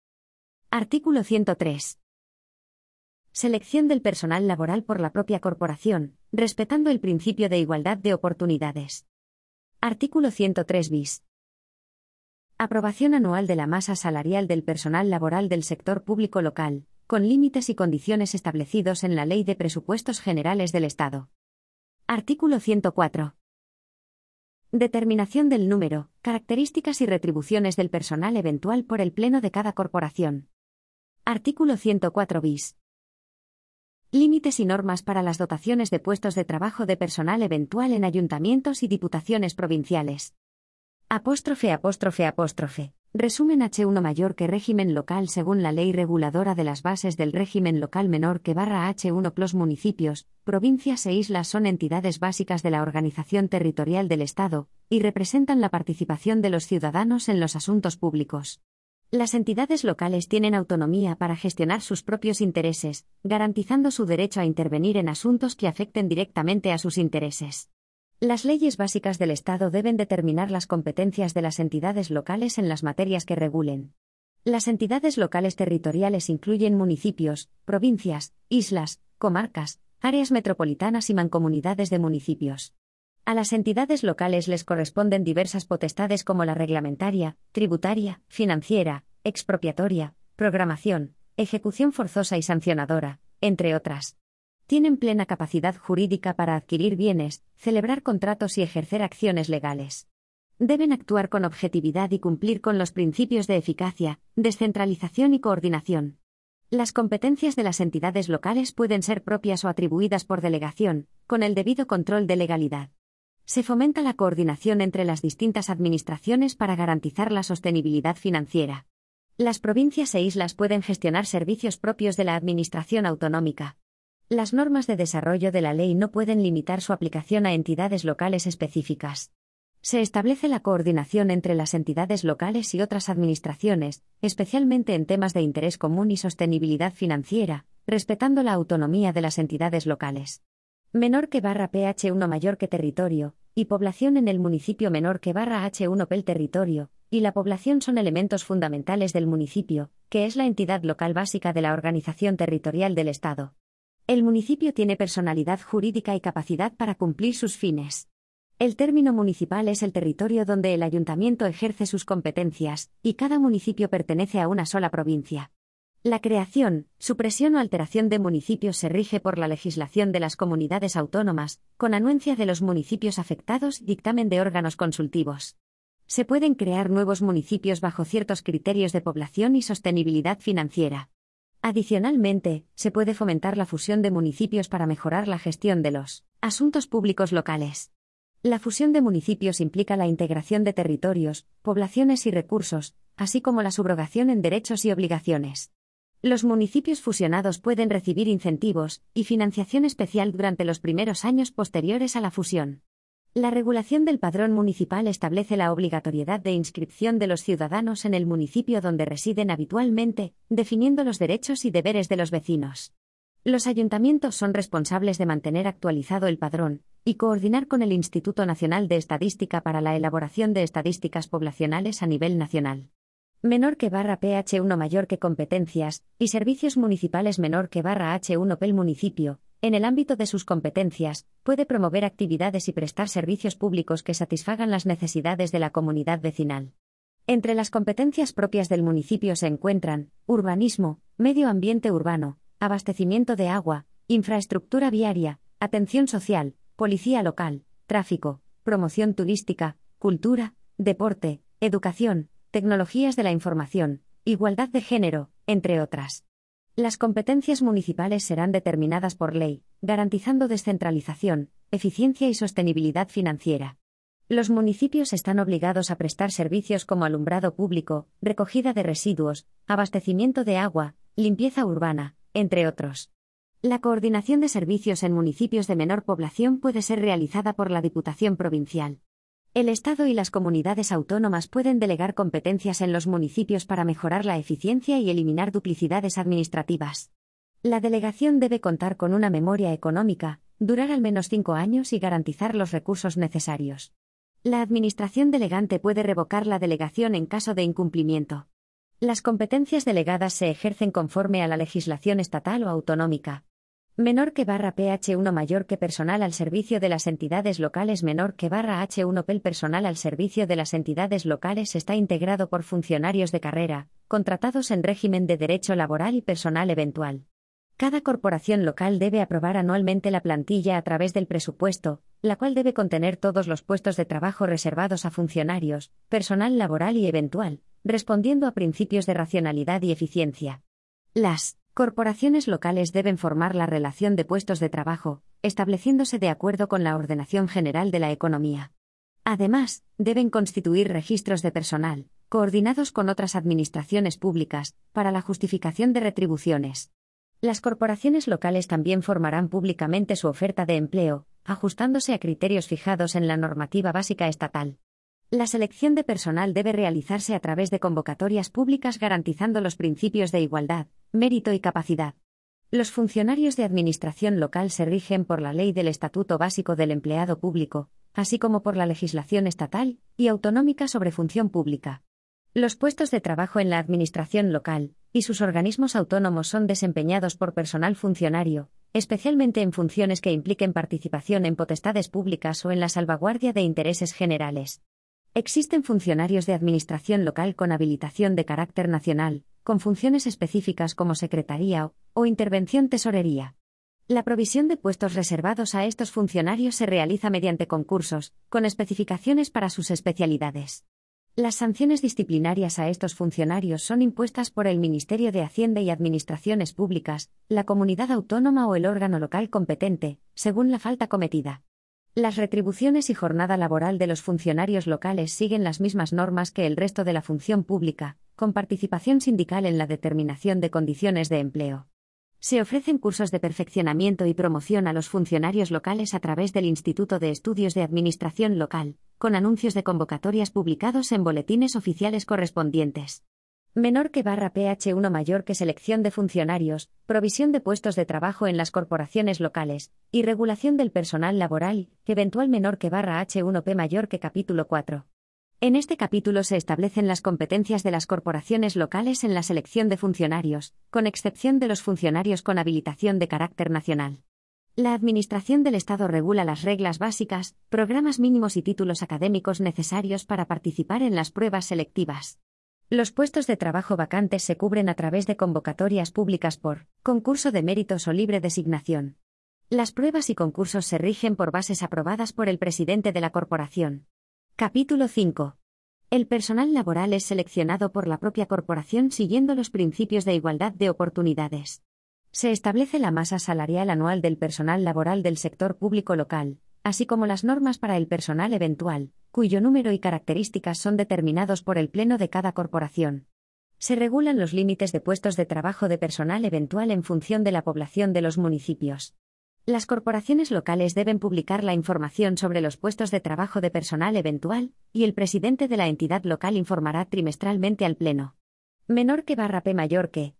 Speaker 1: Artículo 103. Selección del personal laboral por la propia corporación, respetando el principio de igualdad de oportunidades. Artículo 103 bis. Aprobación anual de la masa salarial del personal laboral del sector público local, con límites y condiciones establecidos en la Ley de Presupuestos Generales del Estado. Artículo 104. Determinación del número, características y retribuciones del personal eventual por el Pleno de cada corporación. Artículo 104 bis. Límites y normas para las dotaciones de puestos de trabajo de personal eventual en ayuntamientos y diputaciones provinciales. Apóstrofe. Resumen H1 mayor que régimen local según la Ley Reguladora de las Bases del Régimen Local menor que /H1 Los municipios, provincias e islas son entidades básicas de la organización territorial del Estado, y representan la participación de los ciudadanos en los asuntos públicos. Las entidades locales tienen autonomía para gestionar sus propios intereses, garantizando su derecho a intervenir en asuntos que afecten directamente a sus intereses. Las leyes básicas del Estado deben determinar las competencias de las entidades locales en las materias que regulen. Las entidades locales territoriales incluyen municipios, provincias, islas, comarcas, áreas metropolitanas y mancomunidades de municipios. A las entidades locales les corresponden diversas potestades como la reglamentaria, tributaria, financiera, expropiatoria, programación, ejecución forzosa y sancionadora, entre otras. Tienen plena capacidad jurídica para adquirir bienes, celebrar contratos y ejercer acciones legales. Deben actuar con objetividad y cumplir con los principios de eficacia, descentralización y coordinación. Las competencias de las entidades locales pueden ser propias o atribuidas por delegación, con el debido control de legalidad. Se fomenta la coordinación entre las distintas administraciones para garantizar la sostenibilidad financiera. Las provincias e islas pueden gestionar servicios propios de la administración autonómica. Las normas de desarrollo de la ley no pueden limitar su aplicación a entidades locales específicas. Se establece la coordinación entre las entidades locales y otras administraciones, especialmente en temas de interés común y sostenibilidad financiera, respetando la autonomía de las entidades locales. Menor que /Ph1 mayor que territorio, y población en el municipio menor que /H1 pel territorio, y la población son elementos fundamentales del municipio, que es la entidad local básica de la organización territorial del Estado. El municipio tiene personalidad jurídica y capacidad para cumplir sus fines. El término municipal es el territorio donde el ayuntamiento ejerce sus competencias, y cada municipio pertenece a una sola provincia. La creación, supresión o alteración de municipios se rige por la legislación de las comunidades autónomas, con anuencia de los municipios afectados y dictamen de órganos consultivos. Se pueden crear nuevos municipios bajo ciertos criterios de población y sostenibilidad financiera. Adicionalmente, se puede fomentar la fusión de municipios para mejorar la gestión de los asuntos públicos locales. La fusión de municipios implica la integración de territorios, poblaciones y recursos, así como la subrogación en derechos y obligaciones. Los municipios fusionados pueden recibir incentivos y financiación especial durante los primeros años posteriores a la fusión. La regulación del padrón municipal establece la obligatoriedad de inscripción de los ciudadanos en el municipio donde residen habitualmente, definiendo los derechos y deberes de los vecinos. Los ayuntamientos son responsables de mantener actualizado el padrón y coordinar con el Instituto Nacional de Estadística para la elaboración de estadísticas poblacionales a nivel nacional. Menor que /Ph1 mayor que competencias, y servicios municipales menor que /H1 pel municipio, en el ámbito de sus competencias, puede promover actividades y prestar servicios públicos que satisfagan las necesidades de la comunidad vecinal. Entre las competencias propias del municipio se encuentran urbanismo, medio ambiente urbano, abastecimiento de agua, infraestructura viaria, atención social, policía local, tráfico, promoción turística, cultura, deporte, educación, tecnologías de la información, igualdad de género, entre otras. Las competencias municipales serán determinadas por ley, garantizando descentralización, eficiencia y sostenibilidad financiera. Los municipios están obligados a prestar servicios como alumbrado público, recogida de residuos, abastecimiento de agua, limpieza urbana, entre otros. La coordinación de servicios en municipios de menor población puede ser realizada por la Diputación Provincial. El Estado y las comunidades autónomas pueden delegar competencias en los municipios para mejorar la eficiencia y eliminar duplicidades administrativas. La delegación debe contar con una memoria económica, durar al menos 5 años y garantizar los recursos necesarios. La administración delegante puede revocar la delegación en caso de incumplimiento. Las competencias delegadas se ejercen conforme a la legislación estatal o autonómica. Menor que barra PH1 mayor que personal al servicio de las entidades locales menor que barra H1P. El personal al servicio de las entidades locales está integrado por funcionarios de carrera, contratados en régimen de derecho laboral y personal eventual. Cada corporación local debe aprobar anualmente la plantilla a través del presupuesto, la cual debe contener todos los puestos de trabajo reservados a funcionarios, personal laboral y eventual, respondiendo a principios de racionalidad y eficiencia. Las corporaciones locales deben formar la relación de puestos de trabajo, estableciéndose de acuerdo con la ordenación general de la economía. Además, deben constituir registros de personal, coordinados con otras administraciones públicas, para la justificación de retribuciones. Las corporaciones locales también formarán públicamente su oferta de empleo, ajustándose a criterios fijados en la normativa básica estatal. La selección de personal debe realizarse a través de convocatorias públicas garantizando los principios de igualdad, mérito y capacidad. Los funcionarios de administración local se rigen por la Ley del Estatuto Básico del Empleado Público, así como por la legislación estatal y autonómica sobre función pública. Los puestos de trabajo en la administración local y sus organismos autónomos son desempeñados por personal funcionario, especialmente en funciones que impliquen participación en potestades públicas o en la salvaguardia de intereses generales. Existen funcionarios de administración local con habilitación de carácter nacional, con funciones específicas como secretaría o intervención tesorería. La provisión de puestos reservados a estos funcionarios se realiza mediante concursos, con especificaciones para sus especialidades. Las sanciones disciplinarias a estos funcionarios son impuestas por el Ministerio de Hacienda y Administraciones Públicas, la comunidad autónoma o el órgano local competente, según la falta cometida. Las retribuciones y jornada laboral de los funcionarios locales siguen las mismas normas que el resto de la función pública, con participación sindical en la determinación de condiciones de empleo. Se ofrecen cursos de perfeccionamiento y promoción a los funcionarios locales a través del Instituto de Estudios de Administración Local, con anuncios de convocatorias publicados en boletines oficiales correspondientes. Menor que barra PH1 mayor que selección de funcionarios, provisión de puestos de trabajo en las corporaciones locales, y regulación del personal laboral, eventual menor que barra H1P mayor que capítulo 4. En este capítulo se establecen las competencias de las corporaciones locales en la selección de funcionarios, con excepción de los funcionarios con habilitación de carácter nacional. La Administración del Estado regula las reglas básicas, programas mínimos y títulos académicos necesarios para participar en las pruebas selectivas. Los puestos de trabajo vacantes se cubren a través de convocatorias públicas por concurso de méritos o libre designación. Las pruebas y concursos se rigen por bases aprobadas por el presidente de la corporación. Capítulo 5. El personal laboral es seleccionado por la propia corporación siguiendo los principios de igualdad de oportunidades. Se establece la masa salarial anual del personal laboral del sector público local, así como las normas para el personal eventual, cuyo número y características son determinados por el Pleno de cada corporación. Se regulan los límites de puestos de trabajo de personal eventual en función de la población de los municipios. Las corporaciones locales deben publicar la información sobre los puestos de trabajo de personal eventual, y el presidente de la entidad local informará trimestralmente al Pleno. Menor que barra P mayor que